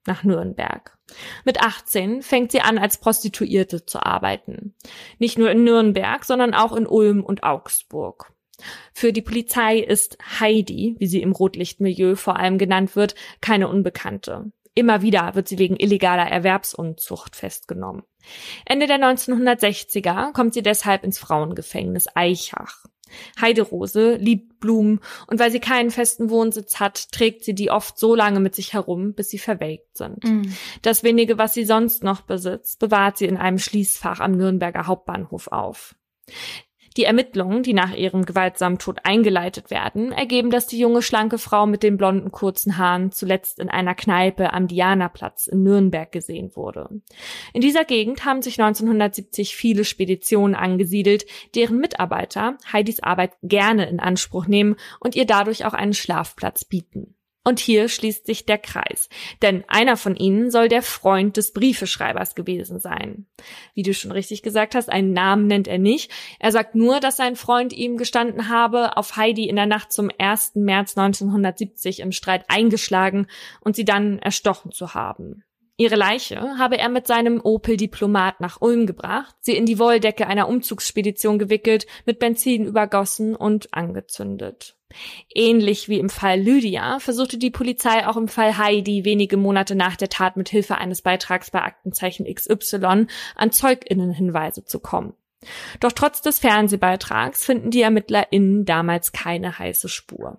nach Nürnberg. Mit 18 fängt sie an, als Prostituierte zu arbeiten. Nicht nur in Nürnberg, sondern auch in Ulm und Augsburg. Für die Polizei ist Heidi, wie sie im Rotlichtmilieu vor allem genannt wird, keine Unbekannte. Immer wieder wird sie wegen illegaler Erwerbsunzucht festgenommen. Ende der 1960er kommt sie deshalb ins Frauengefängnis Aichach. Heiderose liebt Blumen und weil sie keinen festen Wohnsitz hat, trägt sie die oft so lange mit sich herum, bis sie verwelkt sind. Das wenige, was sie sonst noch besitzt, bewahrt sie in einem Schließfach am Nürnberger Hauptbahnhof auf. Die Ermittlungen, die nach ihrem gewaltsamen Tod eingeleitet werden, ergeben, dass die junge, schlanke Frau mit den blonden, kurzen Haaren zuletzt in einer Kneipe am Dianaplatz in Nürnberg gesehen wurde. In dieser Gegend haben sich 1970 viele Speditionen angesiedelt, deren Mitarbeiter Heidis Arbeit gerne in Anspruch nehmen und ihr dadurch auch einen Schlafplatz bieten. Und hier schließt sich der Kreis, denn einer von ihnen soll der Freund des Briefeschreibers gewesen sein. Wie du schon richtig gesagt hast, einen Namen nennt er nicht. Er sagt nur, dass sein Freund ihm gestanden habe, auf Heidi in der Nacht zum 1. März 1970 im Streit eingeschlagen und sie dann erstochen zu haben. Ihre Leiche habe er mit seinem Opel Diplomat nach Ulm gebracht, sie in die Wolldecke einer Umzugsspedition gewickelt, mit Benzin übergossen und angezündet. Ähnlich wie im Fall Lydia versuchte die Polizei auch im Fall Heidi wenige Monate nach der Tat mit Hilfe eines Beitrags bei Aktenzeichen XY an ZeugInnenhinweise zu kommen. Doch trotz des Fernsehbeitrags finden die ErmittlerInnen damals keine heiße Spur.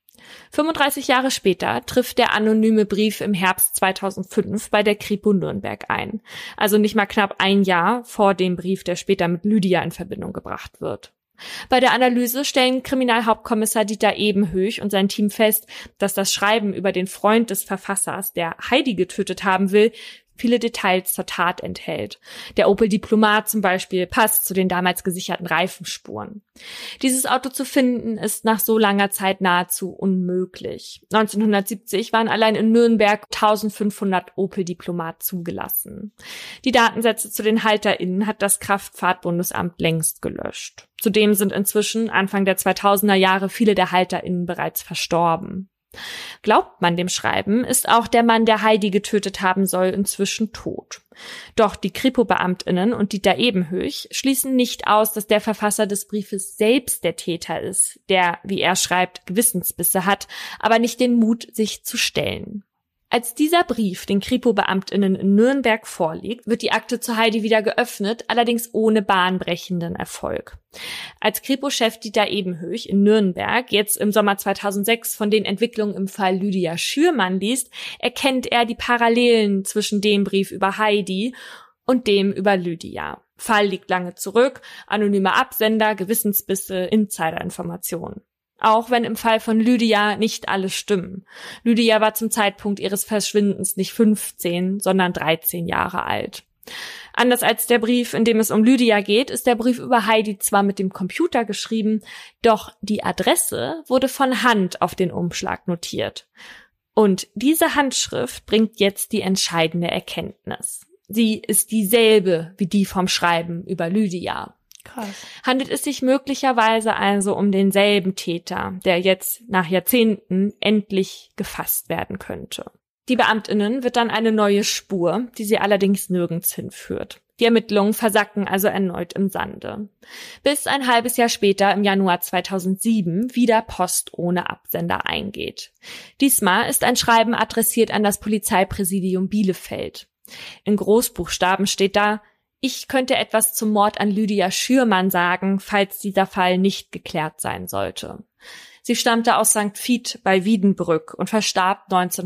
35 Jahre später trifft der anonyme Brief im Herbst 2005 bei der Kripo Nürnberg ein. Also nicht mal knapp ein Jahr vor dem Brief, der später mit Lydia in Verbindung gebracht wird. Bei der Analyse stellen Kriminalhauptkommissar Dieter Ebenhöch und sein Team fest, dass das Schreiben über den Freund des Verfassers, der Heidi getötet haben will, viele Details zur Tat enthält. Der Opel Diplomat zum Beispiel passt zu den damals gesicherten Reifenspuren. Dieses Auto zu finden ist nach so langer Zeit nahezu unmöglich. 1970 waren allein in Nürnberg 1500 Opel Diplomat zugelassen. Die Datensätze zu den HalterInnen hat das Kraftfahrtbundesamt längst gelöscht. Zudem sind inzwischen Anfang der 2000er Jahre viele der HalterInnen bereits verstorben. Glaubt man dem Schreiben, ist auch der Mann, der Heidi getötet haben soll, inzwischen tot. Doch die Kripo-BeamtInnen und Dieter Ebenhöch schließen nicht aus, dass der Verfasser des Briefes selbst der Täter ist, der, wie er schreibt, Gewissensbisse hat, aber nicht den Mut, sich zu stellen. Als dieser Brief den Kripo-BeamtInnen in Nürnberg vorliegt, wird die Akte zu Heidi wieder geöffnet, allerdings ohne bahnbrechenden Erfolg. Als Kripo-Chef Dieter Ebenhöch in Nürnberg jetzt im Sommer 2006 von den Entwicklungen im Fall Lydia Schürmann liest, erkennt er die Parallelen zwischen dem Brief über Heidi und dem über Lydia. Fall liegt lange zurück, anonymer Absender, Gewissensbisse, Insiderinformationen. Auch wenn im Fall von Lydia nicht alle stimmen. Lydia war zum Zeitpunkt ihres Verschwindens nicht 15, sondern 13 Jahre alt. Anders als der Brief, in dem es um Lydia geht, ist der Brief über Heidi zwar mit dem Computer geschrieben, doch die Adresse wurde von Hand auf den Umschlag notiert. Und diese Handschrift bringt jetzt die entscheidende Erkenntnis. Sie ist dieselbe wie die vom Schreiben über Lydia. Krass. Handelt es sich möglicherweise also um denselben Täter, der jetzt nach Jahrzehnten endlich gefasst werden könnte. Die BeamtInnen wird dann eine neue Spur, die sie allerdings nirgends hinführt. Die Ermittlungen versacken also erneut im Sande. Bis ein halbes Jahr später, im Januar 2007, wieder Post ohne Absender eingeht. Diesmal ist ein Schreiben adressiert an das Polizeipräsidium Bielefeld. In Großbuchstaben steht da: Ich könnte etwas zum Mord an Lydia Schürmann sagen, falls dieser Fall nicht geklärt sein sollte. Sie stammte aus St. Vith bei Wiedenbrück und verstarb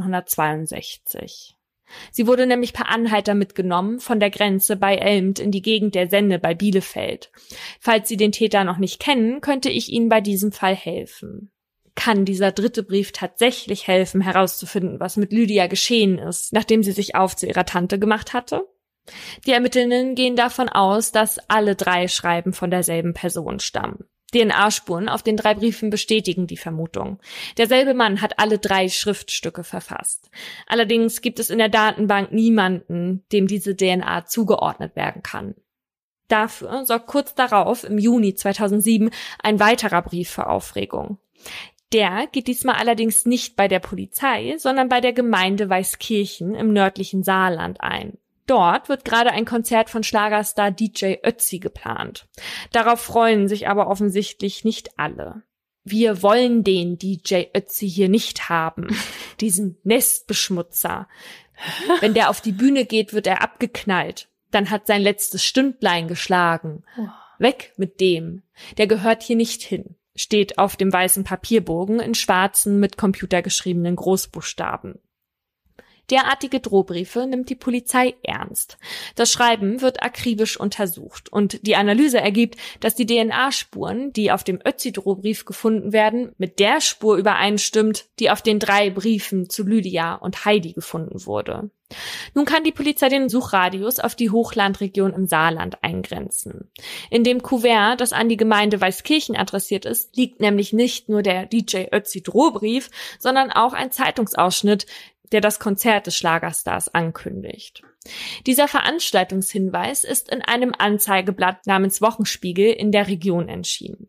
1962. Sie wurde nämlich per Anhalter mitgenommen von der Grenze bei Elmt in die Gegend der Senne bei Bielefeld. Falls Sie den Täter noch nicht kennen, könnte ich Ihnen bei diesem Fall helfen. Kann dieser dritte Brief tatsächlich helfen, herauszufinden, was mit Lydia geschehen ist, nachdem sie sich auf zu ihrer Tante gemacht hatte? Die Ermittlerinnen gehen davon aus, dass alle 3 Schreiben von derselben Person stammen. DNA-Spuren auf den 3 Briefen bestätigen die Vermutung. Derselbe Mann hat alle 3 Schriftstücke verfasst. Allerdings gibt es in der Datenbank niemanden, dem diese DNA zugeordnet werden kann. Dafür sorgt kurz darauf, im Juni 2007, ein weiterer Brief für Aufregung. Der geht diesmal allerdings nicht bei der Polizei, sondern bei der Gemeinde Weißkirchen im nördlichen Saarland ein. Dort wird gerade ein Konzert von Schlagerstar DJ Ötzi geplant. Darauf freuen sich aber offensichtlich nicht alle. Wir wollen den DJ Ötzi hier nicht haben, diesen Nestbeschmutzer. Wenn der auf die Bühne geht, wird er abgeknallt. Dann hat sein letztes Stündlein geschlagen. Weg mit dem. Der gehört hier nicht hin. Steht auf dem weißen Papierbogen in schwarzen, mit Computer geschriebenen Großbuchstaben. Derartige Drohbriefe nimmt die Polizei ernst. Das Schreiben wird akribisch untersucht und die Analyse ergibt, dass die DNA-Spuren, die auf dem Ötzi-Drohbrief gefunden werden, mit der Spur übereinstimmt, die auf den 3 Briefen zu Lydia und Heidi gefunden wurde. Nun kann die Polizei den Suchradius auf die Hochlandregion im Saarland eingrenzen. In dem Kuvert, das an die Gemeinde Weißkirchen adressiert ist, liegt nämlich nicht nur der DJ Ötzi-Drohbrief, sondern auch ein Zeitungsausschnitt, der das Konzert des Schlagerstars ankündigt. Dieser Veranstaltungshinweis ist in einem Anzeigeblatt namens Wochenspiegel in der Region erschienen.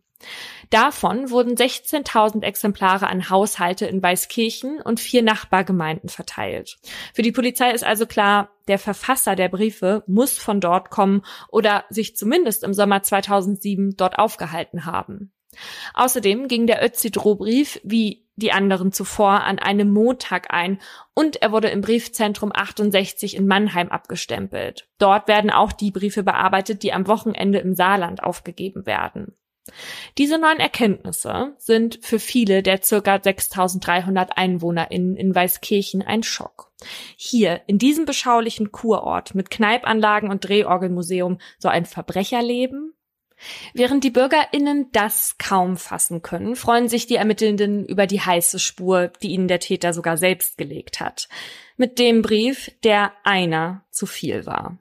Davon wurden 16.000 Exemplare an Haushalte in Weißkirchen und 4 Nachbargemeinden verteilt. Für die Polizei ist also klar, der Verfasser der Briefe muss von dort kommen oder sich zumindest im Sommer 2007 dort aufgehalten haben. Außerdem ging der Ötzi-Drohbrief, wie die anderen zuvor, an einem Montag ein und er wurde im Briefzentrum 68 in Mannheim abgestempelt. Dort werden auch die Briefe bearbeitet, die am Wochenende im Saarland aufgegeben werden. Diese neuen Erkenntnisse sind für viele der ca. 6.300 EinwohnerInnen in Weißkirchen ein Schock. Hier, in diesem beschaulichen Kurort mit Kneipanlagen und Drehorgelmuseum, so ein Verbrecherleben? Während die BürgerInnen das kaum fassen können, freuen sich die Ermittelnden über die heiße Spur, die ihnen der Täter sogar selbst gelegt hat. Mit dem Brief, der einer zu viel war.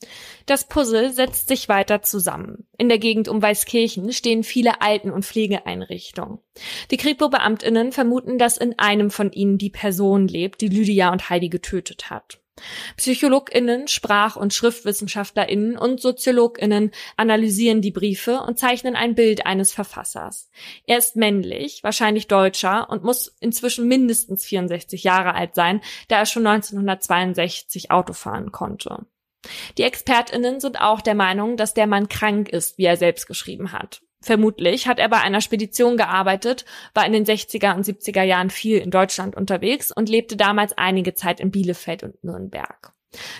Das Puzzle setzt sich weiter zusammen. In der Gegend um Weißkirchen stehen viele Alten- und Pflegeeinrichtungen. Die Kripo-BeamtInnen vermuten, dass in einem von ihnen die Person lebt, die Lydia und Heidi getötet hat. PsychologInnen, Sprach- und SchriftwissenschaftlerInnen und SoziologInnen analysieren die Briefe und zeichnen ein Bild eines Verfassers. Er ist männlich, wahrscheinlich Deutscher und muss inzwischen mindestens 64 Jahre alt sein, da er schon 1962 Auto fahren konnte. Die ExpertInnen sind auch der Meinung, dass der Mann krank ist, wie er selbst geschrieben hat. Vermutlich hat er bei einer Spedition gearbeitet, war in den 60er und 70er Jahren viel in Deutschland unterwegs und lebte damals einige Zeit in Bielefeld und Nürnberg.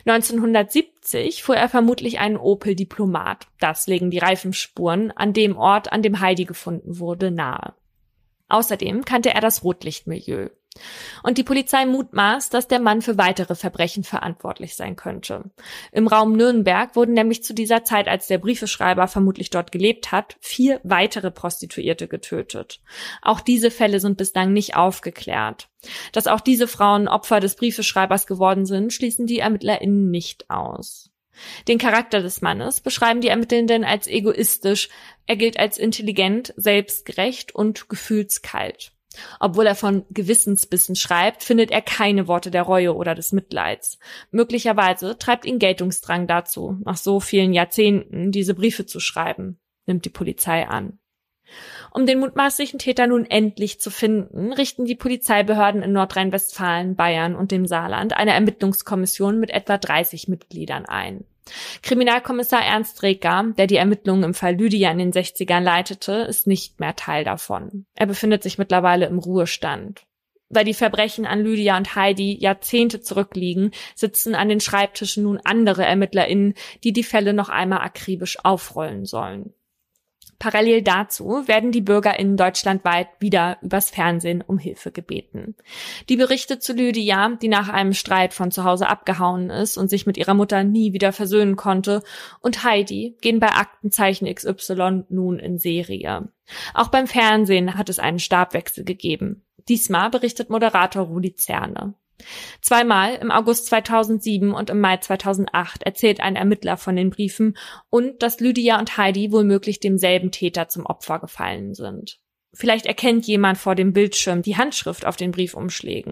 1970 fuhr er vermutlich einen Opel Diplomat. Das legen die Reifenspuren an dem Ort, an dem Heidi gefunden wurde, nahe. Außerdem kannte er das Rotlichtmilieu. Und die Polizei mutmaßt, dass der Mann für weitere Verbrechen verantwortlich sein könnte. Im Raum Nürnberg wurden nämlich zu dieser Zeit, als der Briefeschreiber vermutlich dort gelebt hat, 4 weitere Prostituierte getötet. Auch diese Fälle sind bislang nicht aufgeklärt. Dass auch diese Frauen Opfer des Briefeschreibers geworden sind, schließen die ErmittlerInnen nicht aus. Den Charakter des Mannes beschreiben die Ermittelnden als egoistisch. Er gilt als intelligent, selbstgerecht und gefühlskalt. Obwohl er von Gewissensbissen schreibt, findet er keine Worte der Reue oder des Mitleids. Möglicherweise treibt ihn Geltungsdrang dazu, nach so vielen Jahrzehnten diese Briefe zu schreiben, nimmt die Polizei an. Um den mutmaßlichen Täter nun endlich zu finden, richten die Polizeibehörden in Nordrhein-Westfalen, Bayern und dem Saarland eine Ermittlungskommission mit etwa 30 Mitgliedern ein. Kriminalkommissar Ernst Reker, der die Ermittlungen im Fall Lydia in den 60ern leitete, ist nicht mehr Teil davon. Er befindet sich mittlerweile im Ruhestand. Weil die Verbrechen an Lydia und Heidi Jahrzehnte zurückliegen, sitzen an den Schreibtischen nun andere ErmittlerInnen, die die Fälle noch einmal akribisch aufrollen sollen. Parallel dazu werden die BürgerInnen deutschlandweit wieder übers Fernsehen um Hilfe gebeten. Die Berichte zu Lydia, die nach einem Streit von zu Hause abgehauen ist und sich mit ihrer Mutter nie wieder versöhnen konnte, und Heidi gehen bei Aktenzeichen XY nun in Serie. Auch beim Fernsehen hat es einen Stabwechsel gegeben. Diesmal berichtet Moderator Rudi Zerne. Zweimal, im August 2007 und im Mai 2008, erzählt ein Ermittler von den Briefen und dass Lydia und Heidi womöglich demselben Täter zum Opfer gefallen sind. Vielleicht erkennt jemand vor dem Bildschirm die Handschrift auf den Briefumschlägen.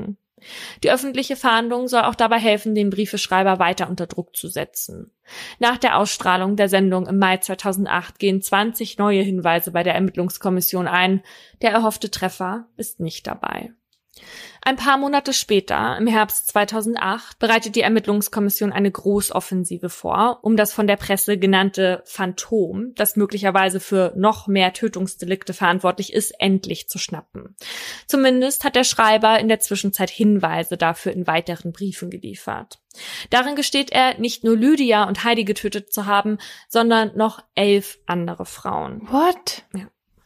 Die öffentliche Fahndung soll auch dabei helfen, den Briefeschreiber weiter unter Druck zu setzen. Nach der Ausstrahlung der Sendung im Mai 2008 gehen 20 neue Hinweise bei der Ermittlungskommission ein. Der erhoffte Treffer ist nicht dabei. Ein paar Monate später, im Herbst 2008, bereitet die Ermittlungskommission eine Großoffensive vor, um das von der Presse genannte Phantom, das möglicherweise für noch mehr Tötungsdelikte verantwortlich ist, endlich zu schnappen. Zumindest hat der Schreiber in der Zwischenzeit Hinweise dafür in weiteren Briefen geliefert. Darin gesteht er, nicht nur Lydia und Heidi getötet zu haben, sondern noch 11 andere Frauen. What? Ja.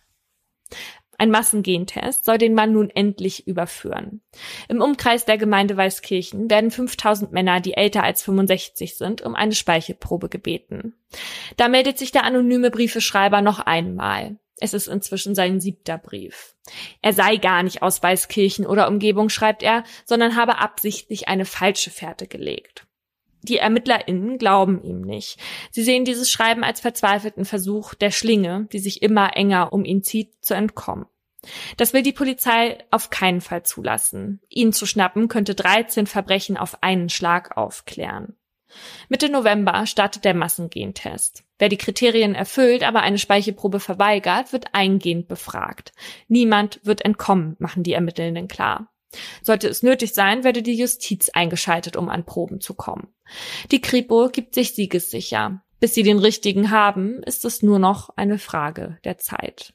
Ein Massengentest soll den Mann nun endlich überführen. Im Umkreis der Gemeinde Weißkirchen werden 5000 Männer, die älter als 65 sind, um eine Speichelprobe gebeten. Da meldet sich der anonyme Briefeschreiber noch einmal. Es ist inzwischen sein 7. Brief. Er sei gar nicht aus Weißkirchen oder Umgebung, schreibt er, sondern habe absichtlich eine falsche Fährte gelegt. Die ErmittlerInnen glauben ihm nicht. Sie sehen dieses Schreiben als verzweifelten Versuch der Schlinge, die sich immer enger um ihn zieht, zu entkommen. Das will die Polizei auf keinen Fall zulassen. Ihn zu schnappen könnte 13 Verbrechen auf einen Schlag aufklären. Mitte November startet der Massengentest. Wer die Kriterien erfüllt, aber eine Speichelprobe verweigert, wird eingehend befragt. Niemand wird entkommen, machen die Ermittelnden klar. Sollte es nötig sein, werde die Justiz eingeschaltet, um an Proben zu kommen. Die Kripo gibt sich siegessicher. Bis sie den Richtigen haben, ist es nur noch eine Frage der Zeit.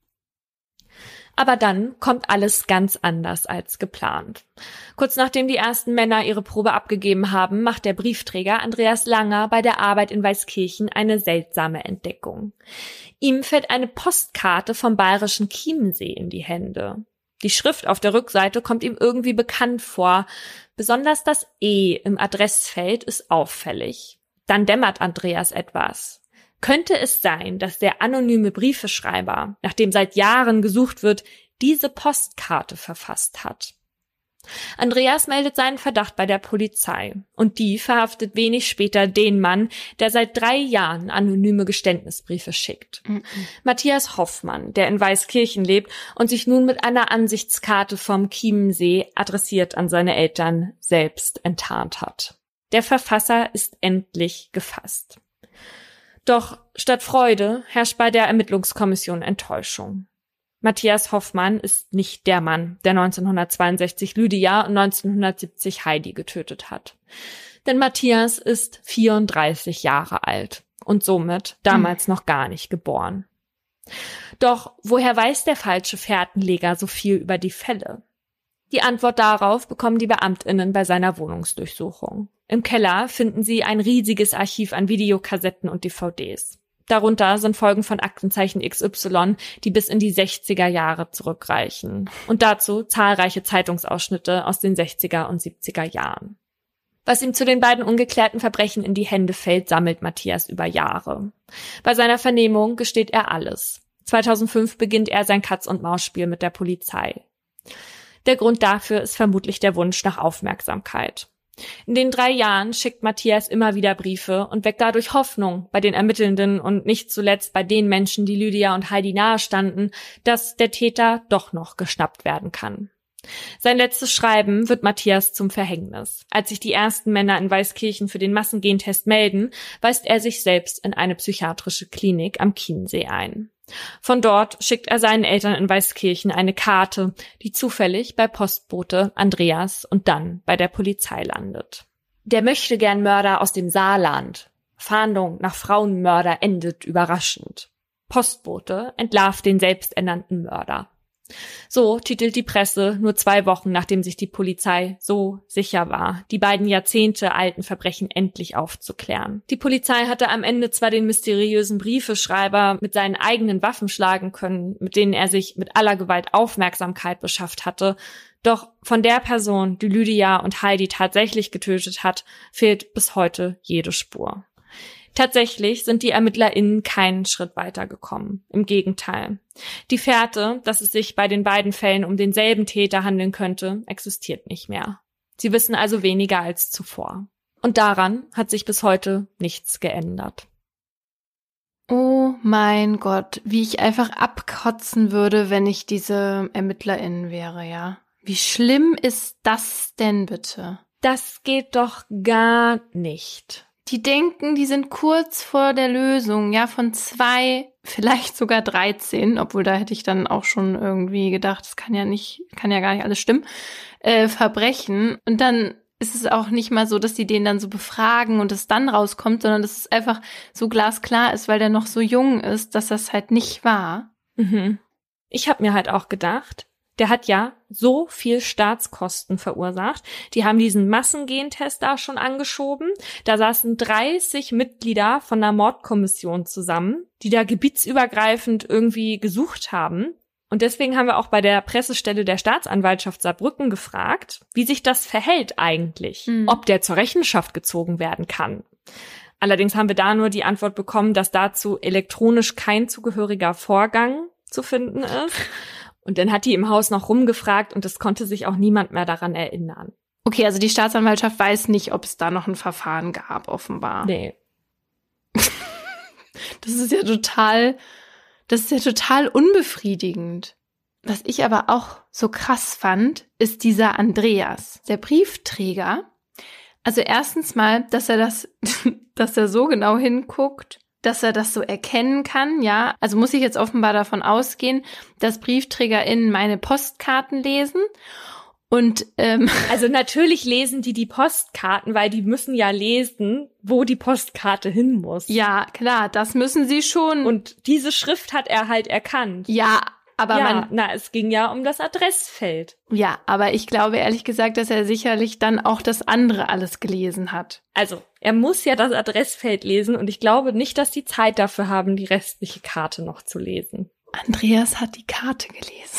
Aber dann kommt alles ganz anders als geplant. Kurz nachdem die ersten Männer ihre Probe abgegeben haben, macht der Briefträger Andreas Langer bei der Arbeit in Weißkirchen eine seltsame Entdeckung. Ihm fällt eine Postkarte vom bayerischen Chiemsee in die Hände. Die Schrift auf der Rückseite kommt ihm irgendwie bekannt vor. Besonders das E im Adressfeld ist auffällig. Dann dämmert Andreas etwas. Könnte es sein, dass der anonyme Briefeschreiber, nach dem seit Jahren gesucht wird, diese Postkarte verfasst hat? Andreas meldet seinen Verdacht bei der Polizei und die verhaftet wenig später den Mann, der seit 3 Jahren anonyme Geständnisbriefe schickt. Matthias Hoffmann, der in Weißkirchen lebt und sich nun mit einer Ansichtskarte vom Chiemsee adressiert an seine Eltern selbst enttarnt hat. Der Verfasser ist endlich gefasst. Doch statt Freude herrscht bei der Ermittlungskommission Enttäuschung. Matthias Hoffmann ist nicht der Mann, der 1962 Lydia und 1970 Heidi getötet hat. Denn Matthias ist 34 Jahre alt und somit damals noch gar nicht geboren. Doch woher weiß der falsche Fährtenleger so viel über die Fälle? Die Antwort darauf bekommen die BeamtInnen bei seiner Wohnungsdurchsuchung. Im Keller finden sie ein riesiges Archiv an Videokassetten und DVDs. Darunter sind Folgen von Aktenzeichen XY, die bis in die 60er Jahre zurückreichen. Und dazu zahlreiche Zeitungsausschnitte aus den 60er und 70er Jahren. Was ihm zu den beiden ungeklärten Verbrechen in die Hände fällt, sammelt Matthias über Jahre. Bei seiner Vernehmung gesteht er alles. 2005 beginnt er sein Katz-und-Maus-Spiel mit der Polizei. Der Grund dafür ist vermutlich der Wunsch nach Aufmerksamkeit. In den 3 Jahren schickt Matthias immer wieder Briefe und weckt dadurch Hoffnung bei den Ermittelnden und nicht zuletzt bei den Menschen, die Lydia und Heidi nahestanden, dass der Täter doch noch geschnappt werden kann. Sein letztes Schreiben wird Matthias zum Verhängnis. Als sich die ersten Männer in Weißkirchen für den Massengentest melden, weist er sich selbst in eine psychiatrische Klinik am Chiemsee ein. Von dort schickt er seinen Eltern in Weißkirchen eine Karte, die zufällig bei Postbote Andreas und dann bei der Polizei landet. Der Möchtegern-Mörder aus dem Saarland. Fahndung nach Frauenmörder endet überraschend. Postbote entlarvt den selbsternannten Mörder. So titelt die Presse nur 2 Wochen, nachdem sich die Polizei so sicher war, die beiden jahrzehntealten Verbrechen endlich aufzuklären. Die Polizei hatte am Ende zwar den mysteriösen Briefeschreiber mit seinen eigenen Waffen schlagen können, mit denen er sich mit aller Gewalt Aufmerksamkeit beschafft hatte, doch von der Person, die Lydia und Heidi tatsächlich getötet hat, fehlt bis heute jede Spur. Tatsächlich sind die ErmittlerInnen keinen Schritt weitergekommen. Im Gegenteil. Die Fährte, dass es sich bei den beiden Fällen um denselben Täter handeln könnte, existiert nicht mehr. Sie wissen also weniger als zuvor. Und daran hat sich bis heute nichts geändert. Oh mein Gott, wie ich einfach abkotzen würde, wenn ich diese ErmittlerInnen wäre, ja. Wie schlimm ist das denn bitte? Das geht doch gar nicht. Die denken, die sind kurz vor der Lösung, ja, von 2, vielleicht sogar 13, obwohl da hätte ich dann auch schon irgendwie gedacht, das kann ja gar nicht alles stimmen, Verbrechen. Und dann ist es auch nicht mal so, dass die den dann so befragen und es dann rauskommt, sondern dass es einfach so glasklar ist, weil der noch so jung ist, dass das halt nicht war. Mhm. Ich habe mir halt auch gedacht, der hat ja so viel Staatskosten verursacht. Die haben diesen Massengentest da schon angeschoben. Da saßen 30 Mitglieder von einer Mordkommission zusammen, die da gebietsübergreifend irgendwie gesucht haben. Und deswegen haben wir auch bei der Pressestelle der Staatsanwaltschaft Saarbrücken gefragt, wie sich das verhält eigentlich, ob der zur Rechenschaft gezogen werden kann. Allerdings haben wir da nur die Antwort bekommen, dass dazu elektronisch kein zugehöriger Vorgang zu finden ist. Und dann hat die im Haus noch rumgefragt und es konnte sich auch niemand mehr daran erinnern. Okay, also die Staatsanwaltschaft weiß nicht, ob es da noch ein Verfahren gab, offenbar. Nee. Das ist ja total unbefriedigend. Was ich aber auch so krass fand, ist dieser Andreas, der Briefträger. Also erstens mal, dass er so genau hinguckt, dass er das so erkennen kann, ja. Also muss ich jetzt offenbar davon ausgehen, dass BriefträgerInnen meine Postkarten lesen. Und also natürlich lesen die Postkarten, weil die müssen ja lesen, wo die Postkarte hin muss. Ja, klar, das müssen sie schon. Und diese Schrift hat er halt erkannt. Ja, aber es ging ja um das Adressfeld. Ja, aber ich glaube ehrlich gesagt, dass er sicherlich dann auch das andere alles gelesen hat. Also, er muss ja das Adressfeld lesen und ich glaube nicht, dass die Zeit dafür haben, die restliche Karte noch zu lesen. Andreas hat die Karte gelesen.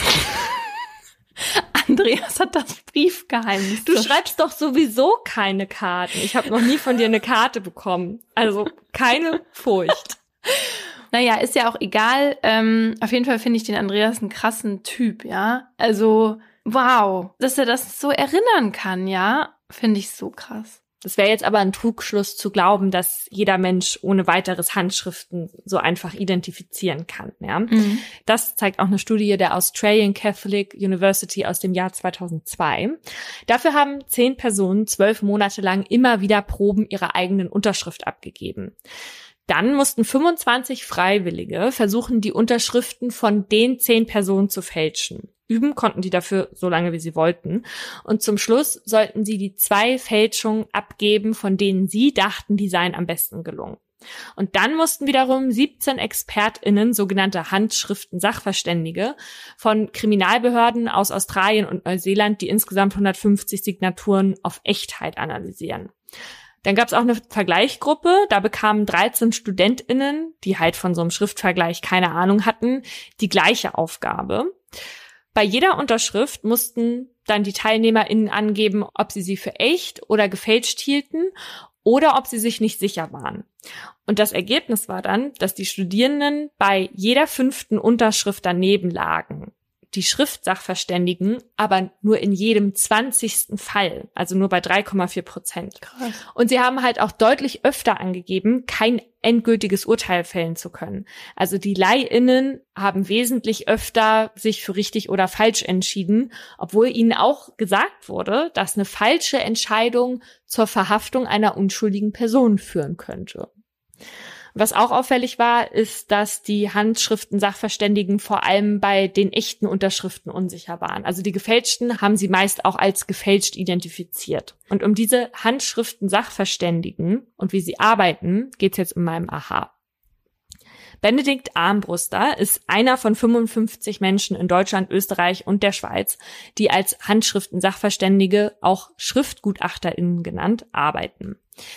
Andreas hat das Briefgeheimnis. Du schreibst doch sowieso keine Karten. Ich habe noch nie von dir eine Karte bekommen. Also, keine Furcht. Naja, ist ja auch egal. Auf jeden Fall finde ich den Andreas einen krassen Typ, ja. Also, wow, dass er das so erinnern kann, ja, finde ich so krass. Das wäre jetzt aber ein Trugschluss zu glauben, dass jeder Mensch ohne weiteres Handschriften so einfach identifizieren kann, ja. Mhm. Das zeigt auch eine Studie der Australian Catholic University aus dem Jahr 2002. Dafür haben 10 Personen 12 Monate lang immer wieder Proben ihrer eigenen Unterschrift abgegeben. Dann mussten 25 Freiwillige versuchen, die Unterschriften von den 10 Personen zu fälschen. Üben konnten die dafür so lange, wie sie wollten. Und zum Schluss sollten sie die 2 Fälschungen abgeben, von denen sie dachten, die seien am besten gelungen. Und dann mussten wiederum 17 ExpertInnen, sogenannte Handschriften-Sachverständige, von Kriminalbehörden aus Australien und Neuseeland die insgesamt 150 Signaturen auf Echtheit analysieren. Dann gab es auch eine Vergleichsgruppe, da bekamen 13 StudentInnen, die halt von so einem Schriftvergleich keine Ahnung hatten, die gleiche Aufgabe. Bei jeder Unterschrift mussten dann die TeilnehmerInnen angeben, ob sie für echt oder gefälscht hielten oder ob sie sich nicht sicher waren. Und das Ergebnis war dann, dass die Studierenden bei jeder 5. Unterschrift daneben lagen. Die Schriftsachverständigen aber nur in jedem 20. Fall, also nur bei 3,4%. Krass. Und sie haben halt auch deutlich öfter angegeben, kein endgültiges Urteil fällen zu können. Also die LeihInnen haben wesentlich öfter sich für richtig oder falsch entschieden, obwohl ihnen auch gesagt wurde, dass eine falsche Entscheidung zur Verhaftung einer unschuldigen Person führen könnte. Was auch auffällig war, ist, dass die Handschriften-Sachverständigen vor allem bei den echten Unterschriften unsicher waren. Also die gefälschten haben sie meist auch als gefälscht identifiziert. Und um diese Handschriften-Sachverständigen und wie sie arbeiten, geht's jetzt in meinem Aha. Benedikt Armbruster ist einer von 55 Menschen in Deutschland, Österreich und der Schweiz, die als Handschriften-Sachverständige, auch SchriftgutachterInnen genannt, arbeiten.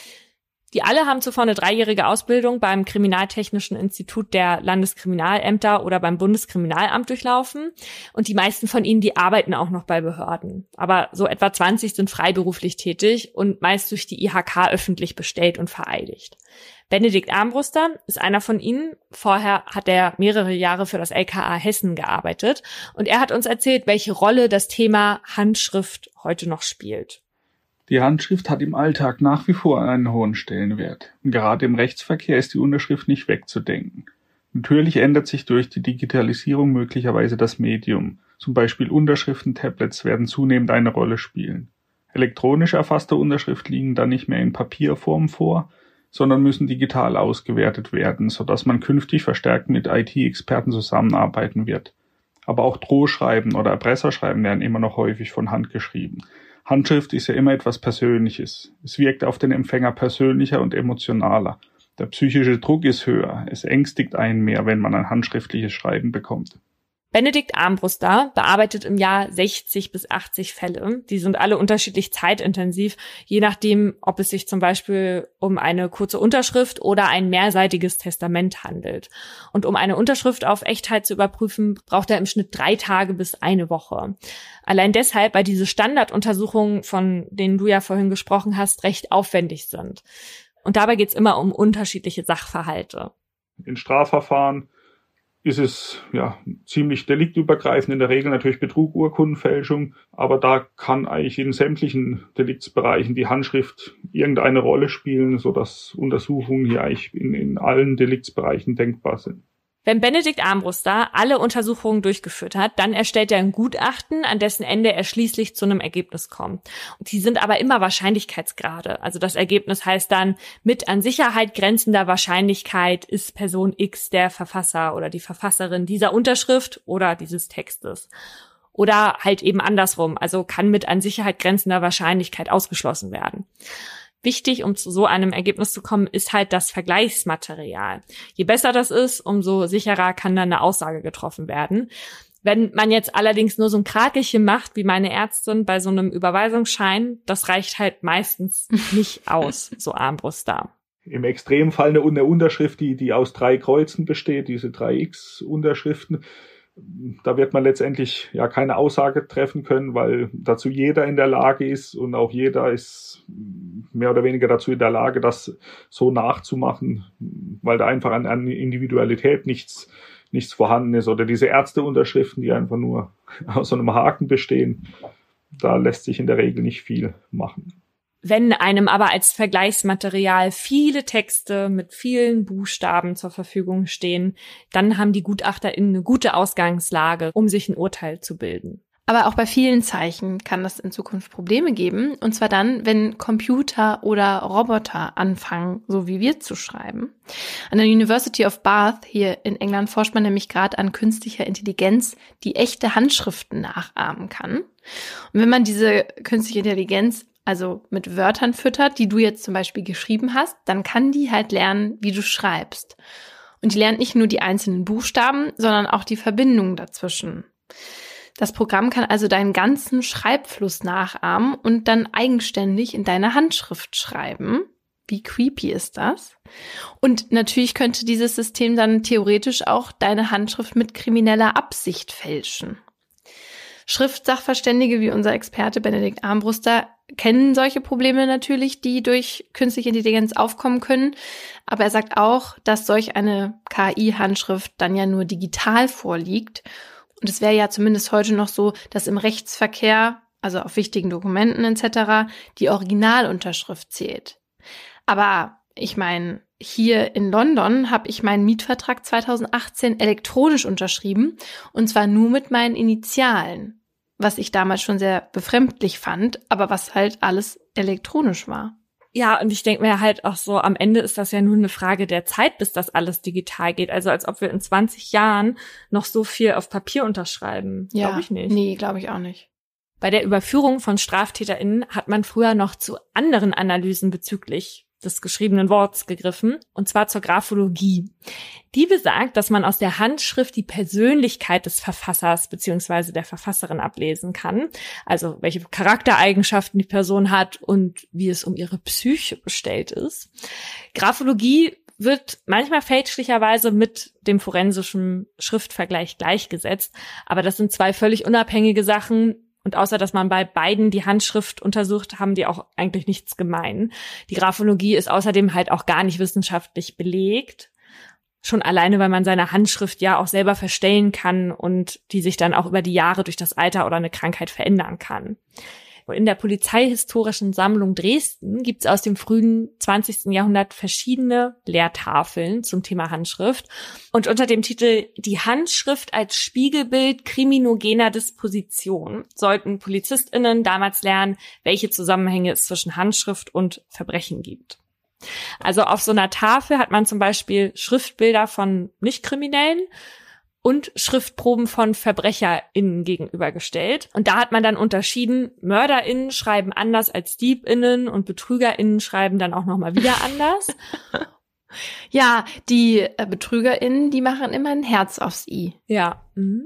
Die alle haben zuvor eine 3-jährige Ausbildung beim Kriminaltechnischen Institut der Landeskriminalämter oder beim Bundeskriminalamt durchlaufen. Und die meisten von ihnen, die arbeiten auch noch bei Behörden. Aber so etwa 20 sind freiberuflich tätig und meist durch die IHK öffentlich bestellt und vereidigt. Benedikt Armbruster ist einer von ihnen. Vorher hat er mehrere Jahre für das LKA Hessen gearbeitet. Und er hat uns erzählt, welche Rolle das Thema Handschrift heute noch spielt. Die Handschrift hat im Alltag nach wie vor einen hohen Stellenwert. Und gerade im Rechtsverkehr ist die Unterschrift nicht wegzudenken. Natürlich ändert sich durch die Digitalisierung möglicherweise das Medium, Zum Beispiel Unterschriftentablets werden zunehmend eine Rolle spielen. Elektronisch erfasste Unterschrift liegen dann nicht mehr in Papierform vor, sondern müssen digital ausgewertet werden, sodass man künftig verstärkt mit IT-Experten zusammenarbeiten wird. Aber auch Drohschreiben oder Erpresserschreiben werden immer noch häufig von Hand geschrieben. Handschrift ist ja immer etwas Persönliches. Es wirkt auf den Empfänger persönlicher und emotionaler. Der psychische Druck ist höher. Es ängstigt einen mehr, wenn man ein handschriftliches Schreiben bekommt. Benedikt Armbruster bearbeitet im Jahr 60 bis 80 Fälle. Die sind alle unterschiedlich zeitintensiv, je nachdem, ob es sich zum Beispiel um eine kurze Unterschrift oder ein mehrseitiges Testament handelt. Und um eine Unterschrift auf Echtheit zu überprüfen, braucht er im Schnitt 3 Tage bis eine Woche. Allein deshalb, weil diese Standarduntersuchungen, von denen du ja vorhin gesprochen hast, recht aufwendig sind. Und dabei geht es immer um unterschiedliche Sachverhalte. In Strafverfahren ist es ziemlich deliktübergreifend, in der Regel natürlich Betrug, Urkundenfälschung, aber da kann eigentlich in sämtlichen Deliktsbereichen die Handschrift irgendeine Rolle spielen, sodass Untersuchungen hier eigentlich in allen Deliktsbereichen denkbar sind. Wenn Benedikt Armbruster alle Untersuchungen durchgeführt hat, dann erstellt er ein Gutachten, an dessen Ende er schließlich zu einem Ergebnis kommt. Und die sind aber immer Wahrscheinlichkeitsgrade. Also das Ergebnis heißt dann, mit an Sicherheit grenzender Wahrscheinlichkeit ist Person X der Verfasser oder die Verfasserin dieser Unterschrift oder dieses Textes. Oder halt eben andersrum, also kann mit an Sicherheit grenzender Wahrscheinlichkeit ausgeschlossen werden. Wichtig, um zu so einem Ergebnis zu kommen, ist halt das Vergleichsmaterial. Je besser das ist, umso sicherer kann dann eine Aussage getroffen werden. Wenn man jetzt allerdings nur so ein Krakelchen macht, wie meine Ärztin bei so einem Überweisungsschein, das reicht halt meistens nicht aus, so Armbruster. Im Extremfall eine Unterschrift, die aus 3 Kreuzen besteht, diese 3x-Unterschriften. Da wird man letztendlich keine Aussage treffen können, weil dazu jeder in der Lage ist und auch jeder ist mehr oder weniger dazu in der Lage, das so nachzumachen, weil da einfach an Individualität nichts vorhanden ist. Oder diese Ärzteunterschriften, die einfach nur aus so einem Haken bestehen, da lässt sich in der Regel nicht viel machen. Wenn einem aber als Vergleichsmaterial viele Texte mit vielen Buchstaben zur Verfügung stehen, dann haben die GutachterInnen eine gute Ausgangslage, um sich ein Urteil zu bilden. Aber auch bei vielen Zeichen kann es in Zukunft Probleme geben. Und zwar dann, wenn Computer oder Roboter anfangen, so wie wir zu schreiben. An der University of Bath hier in England forscht man nämlich gerade an künstlicher Intelligenz, die echte Handschriften nachahmen kann. Und wenn man diese künstliche Intelligenz also mit Wörtern füttert, die du jetzt zum Beispiel geschrieben hast, dann kann die halt lernen, wie du schreibst. Und die lernt nicht nur die einzelnen Buchstaben, sondern auch die Verbindungen dazwischen. Das Programm kann also deinen ganzen Schreibfluss nachahmen und dann eigenständig in deine Handschrift schreiben. Wie creepy ist das? Und natürlich könnte dieses System dann theoretisch auch deine Handschrift mit krimineller Absicht fälschen. Schriftsachverständige wie unser Experte Benedikt Armbruster kennen solche Probleme natürlich, die durch künstliche Intelligenz aufkommen können. Aber er sagt auch, dass solch eine KI-Handschrift dann ja nur digital vorliegt. Und es wäre ja zumindest heute noch so, dass im Rechtsverkehr, also auf wichtigen Dokumenten etc., die Originalunterschrift zählt. Aber ich meine, hier in London habe ich meinen Mietvertrag 2018 elektronisch unterschrieben und zwar nur mit meinen Initialen. Was ich damals schon sehr befremdlich fand, aber was halt alles elektronisch war. Ja, und ich denke mir halt auch so, am Ende ist das ja nur eine Frage der Zeit, bis das alles digital geht. Also als ob wir in 20 Jahren noch so viel auf Papier unterschreiben. Ja, glaube ich nicht. Nee, glaube ich auch nicht. Bei der Überführung von StraftäterInnen hat man früher noch zu anderen Analysen bezüglich des geschriebenen Worts gegriffen, und zwar zur Graphologie. Die besagt, dass man aus der Handschrift die Persönlichkeit des Verfassers bzw. der Verfasserin ablesen kann, also welche Charaktereigenschaften die Person hat und wie es um ihre Psyche bestellt ist. Graphologie wird manchmal fälschlicherweise mit dem forensischen Schriftvergleich gleichgesetzt, aber das sind 2 völlig unabhängige Sachen. Und außer, dass man bei beiden die Handschrift untersucht, haben die auch eigentlich nichts gemein. Die Graphologie ist außerdem halt auch gar nicht wissenschaftlich belegt. Schon alleine, weil man seine Handschrift ja auch selber verstellen kann und die sich dann auch über die Jahre durch das Alter oder eine Krankheit verändern kann. In der Polizeihistorischen Sammlung Dresden gibt es aus dem frühen 20. Jahrhundert verschiedene Lehrtafeln zum Thema Handschrift. Und unter dem Titel Die Handschrift als Spiegelbild kriminogener Disposition sollten PolizistInnen damals lernen, welche Zusammenhänge es zwischen Handschrift und Verbrechen gibt. Also auf so einer Tafel hat man zum Beispiel Schriftbilder von Nicht-Kriminellen und Schriftproben von VerbrecherInnen gegenübergestellt. Und da hat man dann unterschieden, MörderInnen schreiben anders als DiebInnen und BetrügerInnen schreiben dann auch nochmal wieder anders. Ja, die BetrügerInnen, die machen immer ein Herz aufs I. Ja,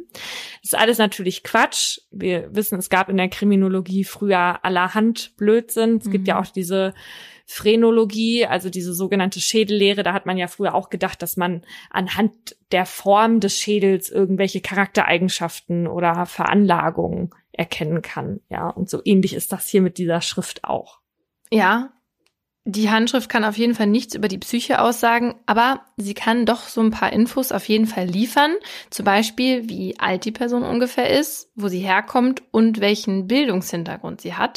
das ist alles natürlich Quatsch. Wir wissen, es gab in der Kriminologie früher allerhand Blödsinn. Es gibt ja auch diese Phrenologie, also diese sogenannte Schädellehre. Da hat man ja früher auch gedacht, dass man anhand der Form des Schädels irgendwelche Charaktereigenschaften oder Veranlagungen erkennen kann. Ja, und so ähnlich ist das hier mit dieser Schrift auch. Ja, die Handschrift kann auf jeden Fall nichts über die Psyche aussagen, aber sie kann doch so ein paar Infos auf jeden Fall liefern. Zum Beispiel, wie alt die Person ungefähr ist, wo sie herkommt und welchen Bildungshintergrund sie hat.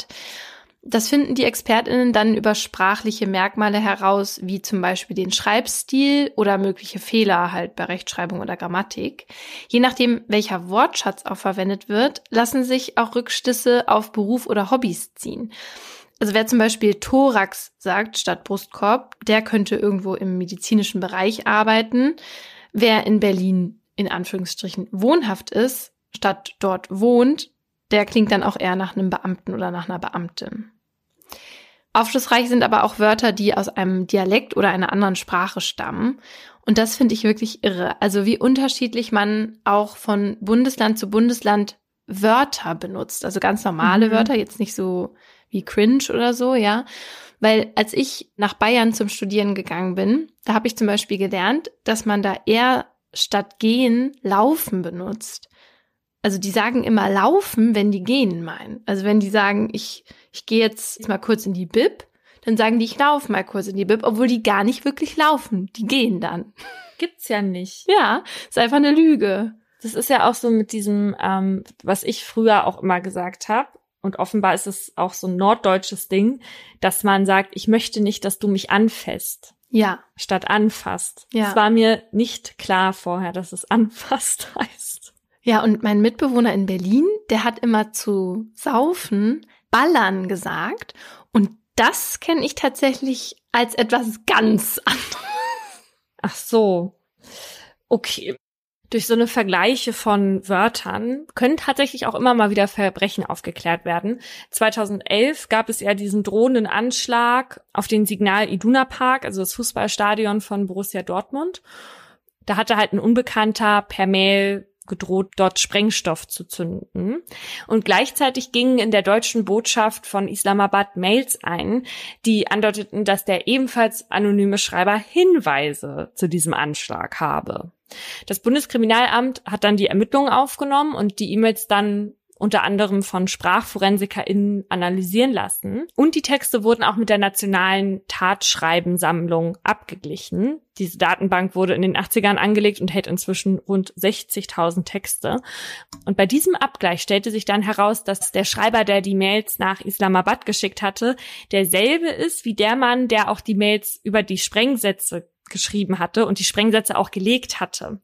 Das finden die ExpertInnen dann über sprachliche Merkmale heraus, wie zum Beispiel den Schreibstil oder mögliche Fehler halt bei Rechtschreibung oder Grammatik. Je nachdem, welcher Wortschatz auch verwendet wird, lassen sich auch Rückschlüsse auf Beruf oder Hobbys ziehen. Also wer zum Beispiel Thorax sagt statt Brustkorb, der könnte irgendwo im medizinischen Bereich arbeiten. Wer in Berlin in Anführungsstrichen wohnhaft ist, statt dort wohnt, der klingt dann auch eher nach einem Beamten oder nach einer Beamtin. Aufschlussreich sind aber auch Wörter, die aus einem Dialekt oder einer anderen Sprache stammen. Und das finde ich wirklich irre. Also wie unterschiedlich man auch von Bundesland zu Bundesland Wörter benutzt. Also ganz normale Wörter, jetzt nicht so wie cringe oder so, ja. Weil als ich nach Bayern zum Studieren gegangen bin, da habe ich zum Beispiel gelernt, dass man da eher statt gehen laufen benutzt. Also die sagen immer laufen, wenn die gehen meinen. Also wenn die sagen, ich gehe jetzt mal kurz in die Bib, dann sagen die, ich laufe mal kurz in die Bib, obwohl die gar nicht wirklich laufen. Die gehen dann. Gibt's ja nicht. Ja, ist einfach eine Lüge. Das ist ja auch so mit diesem, was ich früher auch immer gesagt habe. Und offenbar ist es auch so ein norddeutsches Ding, dass man sagt, ich möchte nicht, dass du mich anfasst. Ja. Statt anfasst. Ja. Es war mir nicht klar vorher, dass es anfasst heißt. Ja, und mein Mitbewohner in Berlin, der hat immer zu saufen ballern gesagt. Und das kenne ich tatsächlich als etwas ganz anderes. Ach so. Okay. Durch so eine Vergleiche von Wörtern können tatsächlich auch immer mal wieder Verbrechen aufgeklärt werden. 2011 gab es ja diesen drohenden Anschlag auf den Signal Iduna Park, also das Fußballstadion von Borussia Dortmund. Da hatte halt ein Unbekannter per Mail gedroht, dort Sprengstoff zu zünden. Und gleichzeitig gingen in der deutschen Botschaft von Islamabad Mails ein, die andeuteten, dass der ebenfalls anonyme Schreiber Hinweise zu diesem Anschlag habe. Das Bundeskriminalamt hat dann die Ermittlungen aufgenommen und die E-Mails dann unter anderem von SprachforensikerInnen analysieren lassen. Und die Texte wurden auch mit der nationalen Tatschreibensammlung abgeglichen. Diese Datenbank wurde in den 80ern angelegt und hält inzwischen rund 60.000 Texte. Und bei diesem Abgleich stellte sich dann heraus, dass der Schreiber, der die Mails nach Islamabad geschickt hatte, derselbe ist wie der Mann, der auch die Mails über die Sprengsätze geschrieben hatte und die Sprengsätze auch gelegt hatte.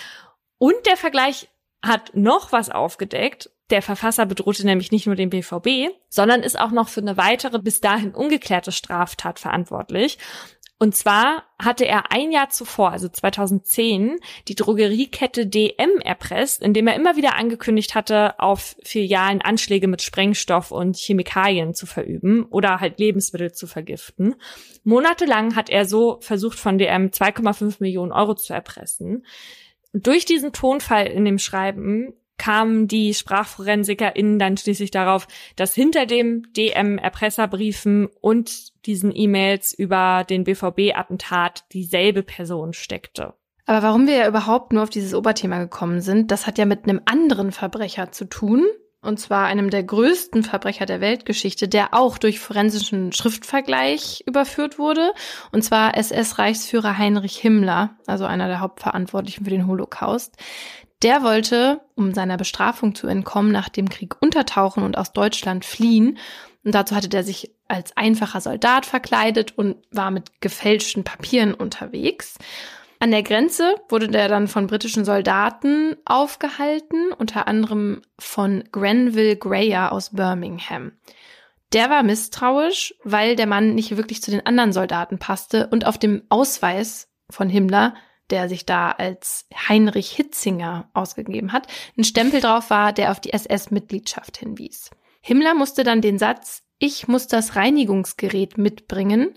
Und der Vergleich hat noch was aufgedeckt. Der Verfasser bedrohte nämlich nicht nur den BVB, sondern ist auch noch für eine weitere, bis dahin ungeklärte Straftat verantwortlich. Und zwar hatte er ein Jahr zuvor, also 2010, die Drogeriekette DM erpresst, indem er immer wieder angekündigt hatte, auf Filialen Anschläge mit Sprengstoff und Chemikalien zu verüben oder halt Lebensmittel zu vergiften. Monatelang hat er so versucht, von DM 2,5 Millionen Euro zu erpressen. Und durch diesen Tonfall in dem Schreiben kamen die SprachforensikerInnen dann schließlich darauf, dass hinter dem DM-Erpresserbriefen und diesen E-Mails über den BVB-Attentat dieselbe Person steckte. Aber warum wir ja überhaupt nur auf dieses Oberthema gekommen sind, das hat ja mit einem anderen Verbrecher zu tun, und zwar einem der größten Verbrecher der Weltgeschichte, der auch durch forensischen Schriftvergleich überführt wurde, und zwar SS-Reichsführer Heinrich Himmler, also einer der Hauptverantwortlichen für den Holocaust. Der wollte, um seiner Bestrafung zu entkommen, nach dem Krieg untertauchen und aus Deutschland fliehen. Und dazu hatte der sich als einfacher Soldat verkleidet und war mit gefälschten Papieren unterwegs. An der Grenze wurde der dann von britischen Soldaten aufgehalten, unter anderem von Grenville Greyer aus Birmingham. Der war misstrauisch, weil der Mann nicht wirklich zu den anderen Soldaten passte und auf dem Ausweis von Himmler, der sich da als Heinrich Hitzinger ausgegeben hat, ein Stempel drauf war, der auf die SS-Mitgliedschaft hinwies. Himmler musste dann den Satz „Ich muss das Reinigungsgerät mitbringen"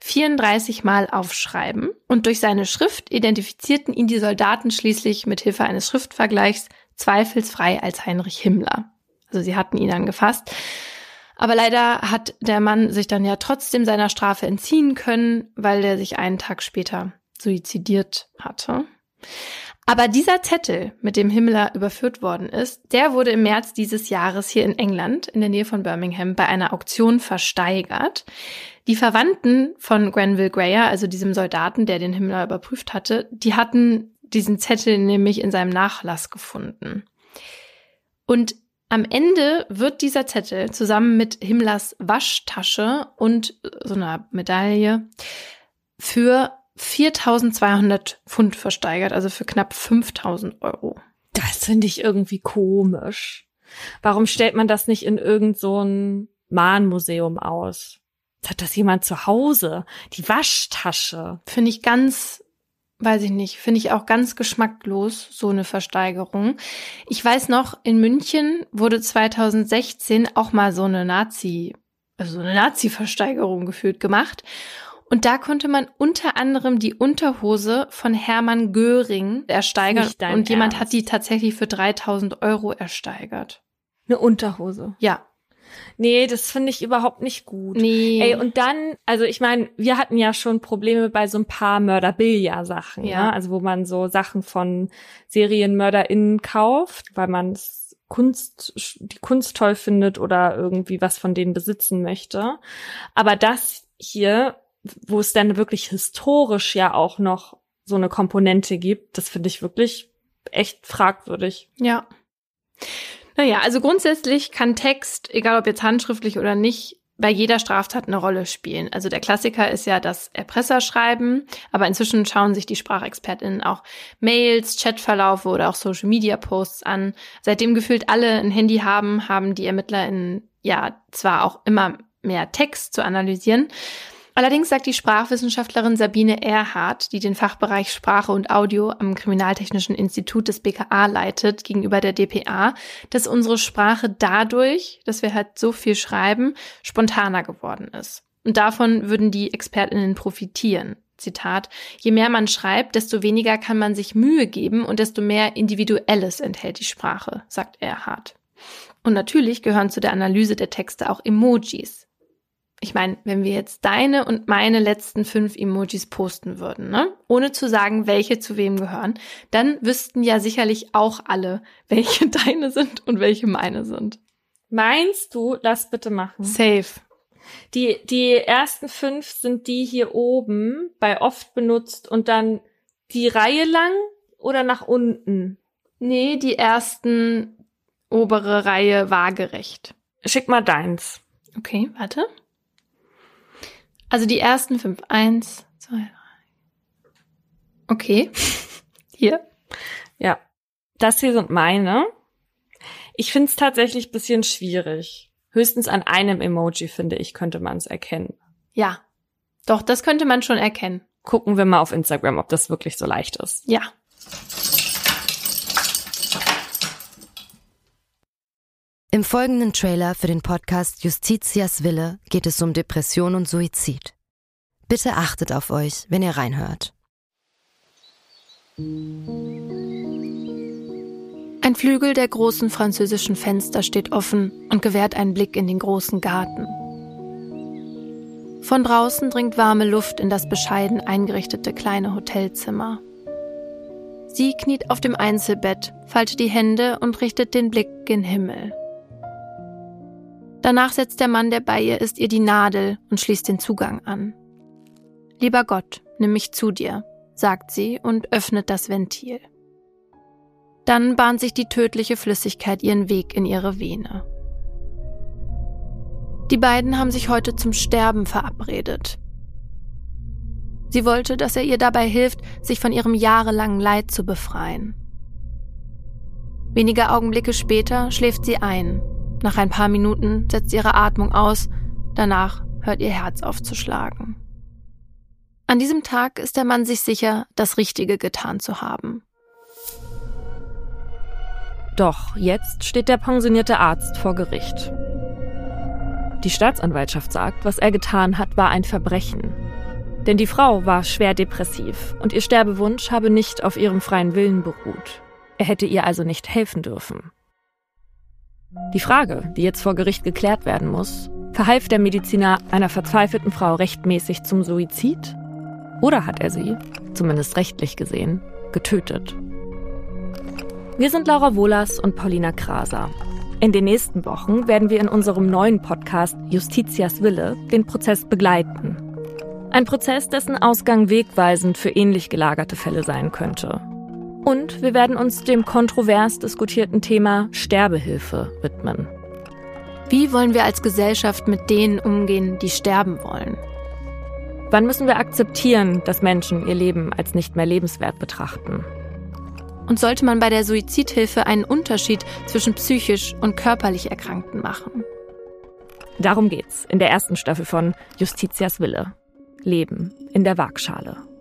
34 Mal aufschreiben, und durch seine Schrift identifizierten ihn die Soldaten schließlich mit Hilfe eines Schriftvergleichs zweifelsfrei als Heinrich Himmler. Also sie hatten ihn dann gefasst. Aber leider hat der Mann sich dann ja trotzdem seiner Strafe entziehen können, weil er sich einen Tag später suizidiert hatte. Aber dieser Zettel, mit dem Himmler überführt worden ist, der wurde im März dieses Jahres hier in England, in der Nähe von Birmingham, bei einer Auktion versteigert. Die Verwandten von Grenville Greyer, also diesem Soldaten, der den Himmler überprüft hatte, die hatten diesen Zettel nämlich in seinem Nachlass gefunden. Und am Ende wird dieser Zettel zusammen mit Himmlers Waschtasche und so einer Medaille für 4.200 Pfund versteigert, also für knapp 5.000 Euro. Das finde ich irgendwie komisch. Warum stellt man das nicht in irgend so ein Mahnmuseum aus? Hat das jemand zu Hause? Die Waschtasche. Finde ich ganz, weiß ich nicht, finde ich auch ganz geschmacklos, so eine Versteigerung. Ich weiß noch, in München wurde 2016 auch mal so eine Nazi-Versteigerung gefühlt gemacht. Und da konnte man unter anderem die Unterhose von Hermann Göring ersteigern. Und jemand hat die tatsächlich für 3.000 Euro ersteigert. Eine Unterhose? Ja. Nee, das finde ich überhaupt nicht gut. Nee. Ey, und dann, also ich meine, wir hatten ja schon Probleme bei so ein paar Mörderbilliger-Sachen, ja. Ne? Also wo man so Sachen von SerienmörderInnen kauft, weil man die Kunst toll findet oder irgendwie was von denen besitzen möchte. Aber das hier, wo es dann wirklich historisch ja auch noch so eine Komponente gibt, das finde ich wirklich echt fragwürdig. Ja. Naja, also grundsätzlich kann Text, egal ob jetzt handschriftlich oder nicht, bei jeder Straftat eine Rolle spielen. Also der Klassiker ist ja das Erpresserschreiben, aber inzwischen schauen sich die SprachexpertInnen auch Mails, Chatverlaufe oder auch Social-Media-Posts an. Seitdem gefühlt alle ein Handy haben die ErmittlerInnen ja zwar auch immer mehr Text zu analysieren. Allerdings sagt die Sprachwissenschaftlerin Sabine Erhardt, die den Fachbereich Sprache und Audio am Kriminaltechnischen Institut des BKA leitet, gegenüber der dpa, dass unsere Sprache dadurch, dass wir halt so viel schreiben, spontaner geworden ist. Und davon würden die ExpertInnen profitieren. Zitat: Je mehr man schreibt, desto weniger kann man sich Mühe geben und desto mehr Individuelles enthält die Sprache, sagt Erhardt. Und natürlich gehören zu der Analyse der Texte auch Emojis. Ich meine, wenn wir jetzt deine und meine letzten 5 Emojis posten würden, ne, ohne zu sagen, welche zu wem gehören, dann wüssten ja sicherlich auch alle, welche deine sind und welche meine sind. Meinst du, lass bitte machen. Safe. Die ersten 5 sind die hier oben bei oft benutzt und dann die Reihe lang oder nach unten? Nee, die ersten obere Reihe waagerecht. Schick mal deins. Okay, warte. Also die ersten 5. 1, 2, 3. Okay. Hier. Ja. Das hier sind meine. Ich finde es tatsächlich ein bisschen schwierig. Höchstens an einem Emoji, finde ich, könnte man es erkennen. Ja. Doch, das könnte man schon erkennen. Gucken wir mal auf Instagram, ob das wirklich so leicht ist. Ja. Im folgenden Trailer für den Podcast Justitias Wille geht es um Depression und Suizid. Bitte achtet auf euch, wenn ihr reinhört. Ein Flügel der großen französischen Fenster steht offen und gewährt einen Blick in den großen Garten. Von draußen dringt warme Luft in das bescheiden eingerichtete kleine Hotelzimmer. Sie kniet auf dem Einzelbett, faltet die Hände und richtet den Blick gen Himmel. Danach setzt der Mann, der bei ihr ist, ihr die Nadel und schließt den Zugang an. »Lieber Gott, nimm mich zu dir«, sagt sie und öffnet das Ventil. Dann bahnt sich die tödliche Flüssigkeit ihren Weg in ihre Vene. Die beiden haben sich heute zum Sterben verabredet. Sie wollte, dass er ihr dabei hilft, sich von ihrem jahrelangen Leid zu befreien. Wenige Augenblicke später schläft sie ein. Nach ein paar Minuten setzt sie ihre Atmung aus, danach hört ihr Herz auf zu schlagen. An diesem Tag ist der Mann sich sicher, das Richtige getan zu haben. Doch jetzt steht der pensionierte Arzt vor Gericht. Die Staatsanwaltschaft sagt, was er getan hat, war ein Verbrechen. Denn die Frau war schwer depressiv und ihr Sterbewunsch habe nicht auf ihrem freien Willen beruht. Er hätte ihr also nicht helfen dürfen. Die Frage, die jetzt vor Gericht geklärt werden muss, verhalf der Mediziner einer verzweifelten Frau rechtmäßig zum Suizid? Oder hat er sie, zumindest rechtlich gesehen, getötet? Wir sind Laura Wohlers und Paulina Kraser. In den nächsten Wochen werden wir in unserem neuen Podcast Justitias Wille den Prozess begleiten. Ein Prozess, dessen Ausgang wegweisend für ähnlich gelagerte Fälle sein könnte. Und wir werden uns dem kontrovers diskutierten Thema Sterbehilfe widmen. Wie wollen wir als Gesellschaft mit denen umgehen, die sterben wollen? Wann müssen wir akzeptieren, dass Menschen ihr Leben als nicht mehr lebenswert betrachten? Und sollte man bei der Suizidhilfe einen Unterschied zwischen psychisch und körperlich Erkrankten machen? Darum geht's in der ersten Staffel von Justitias Wille. Leben in der Waagschale.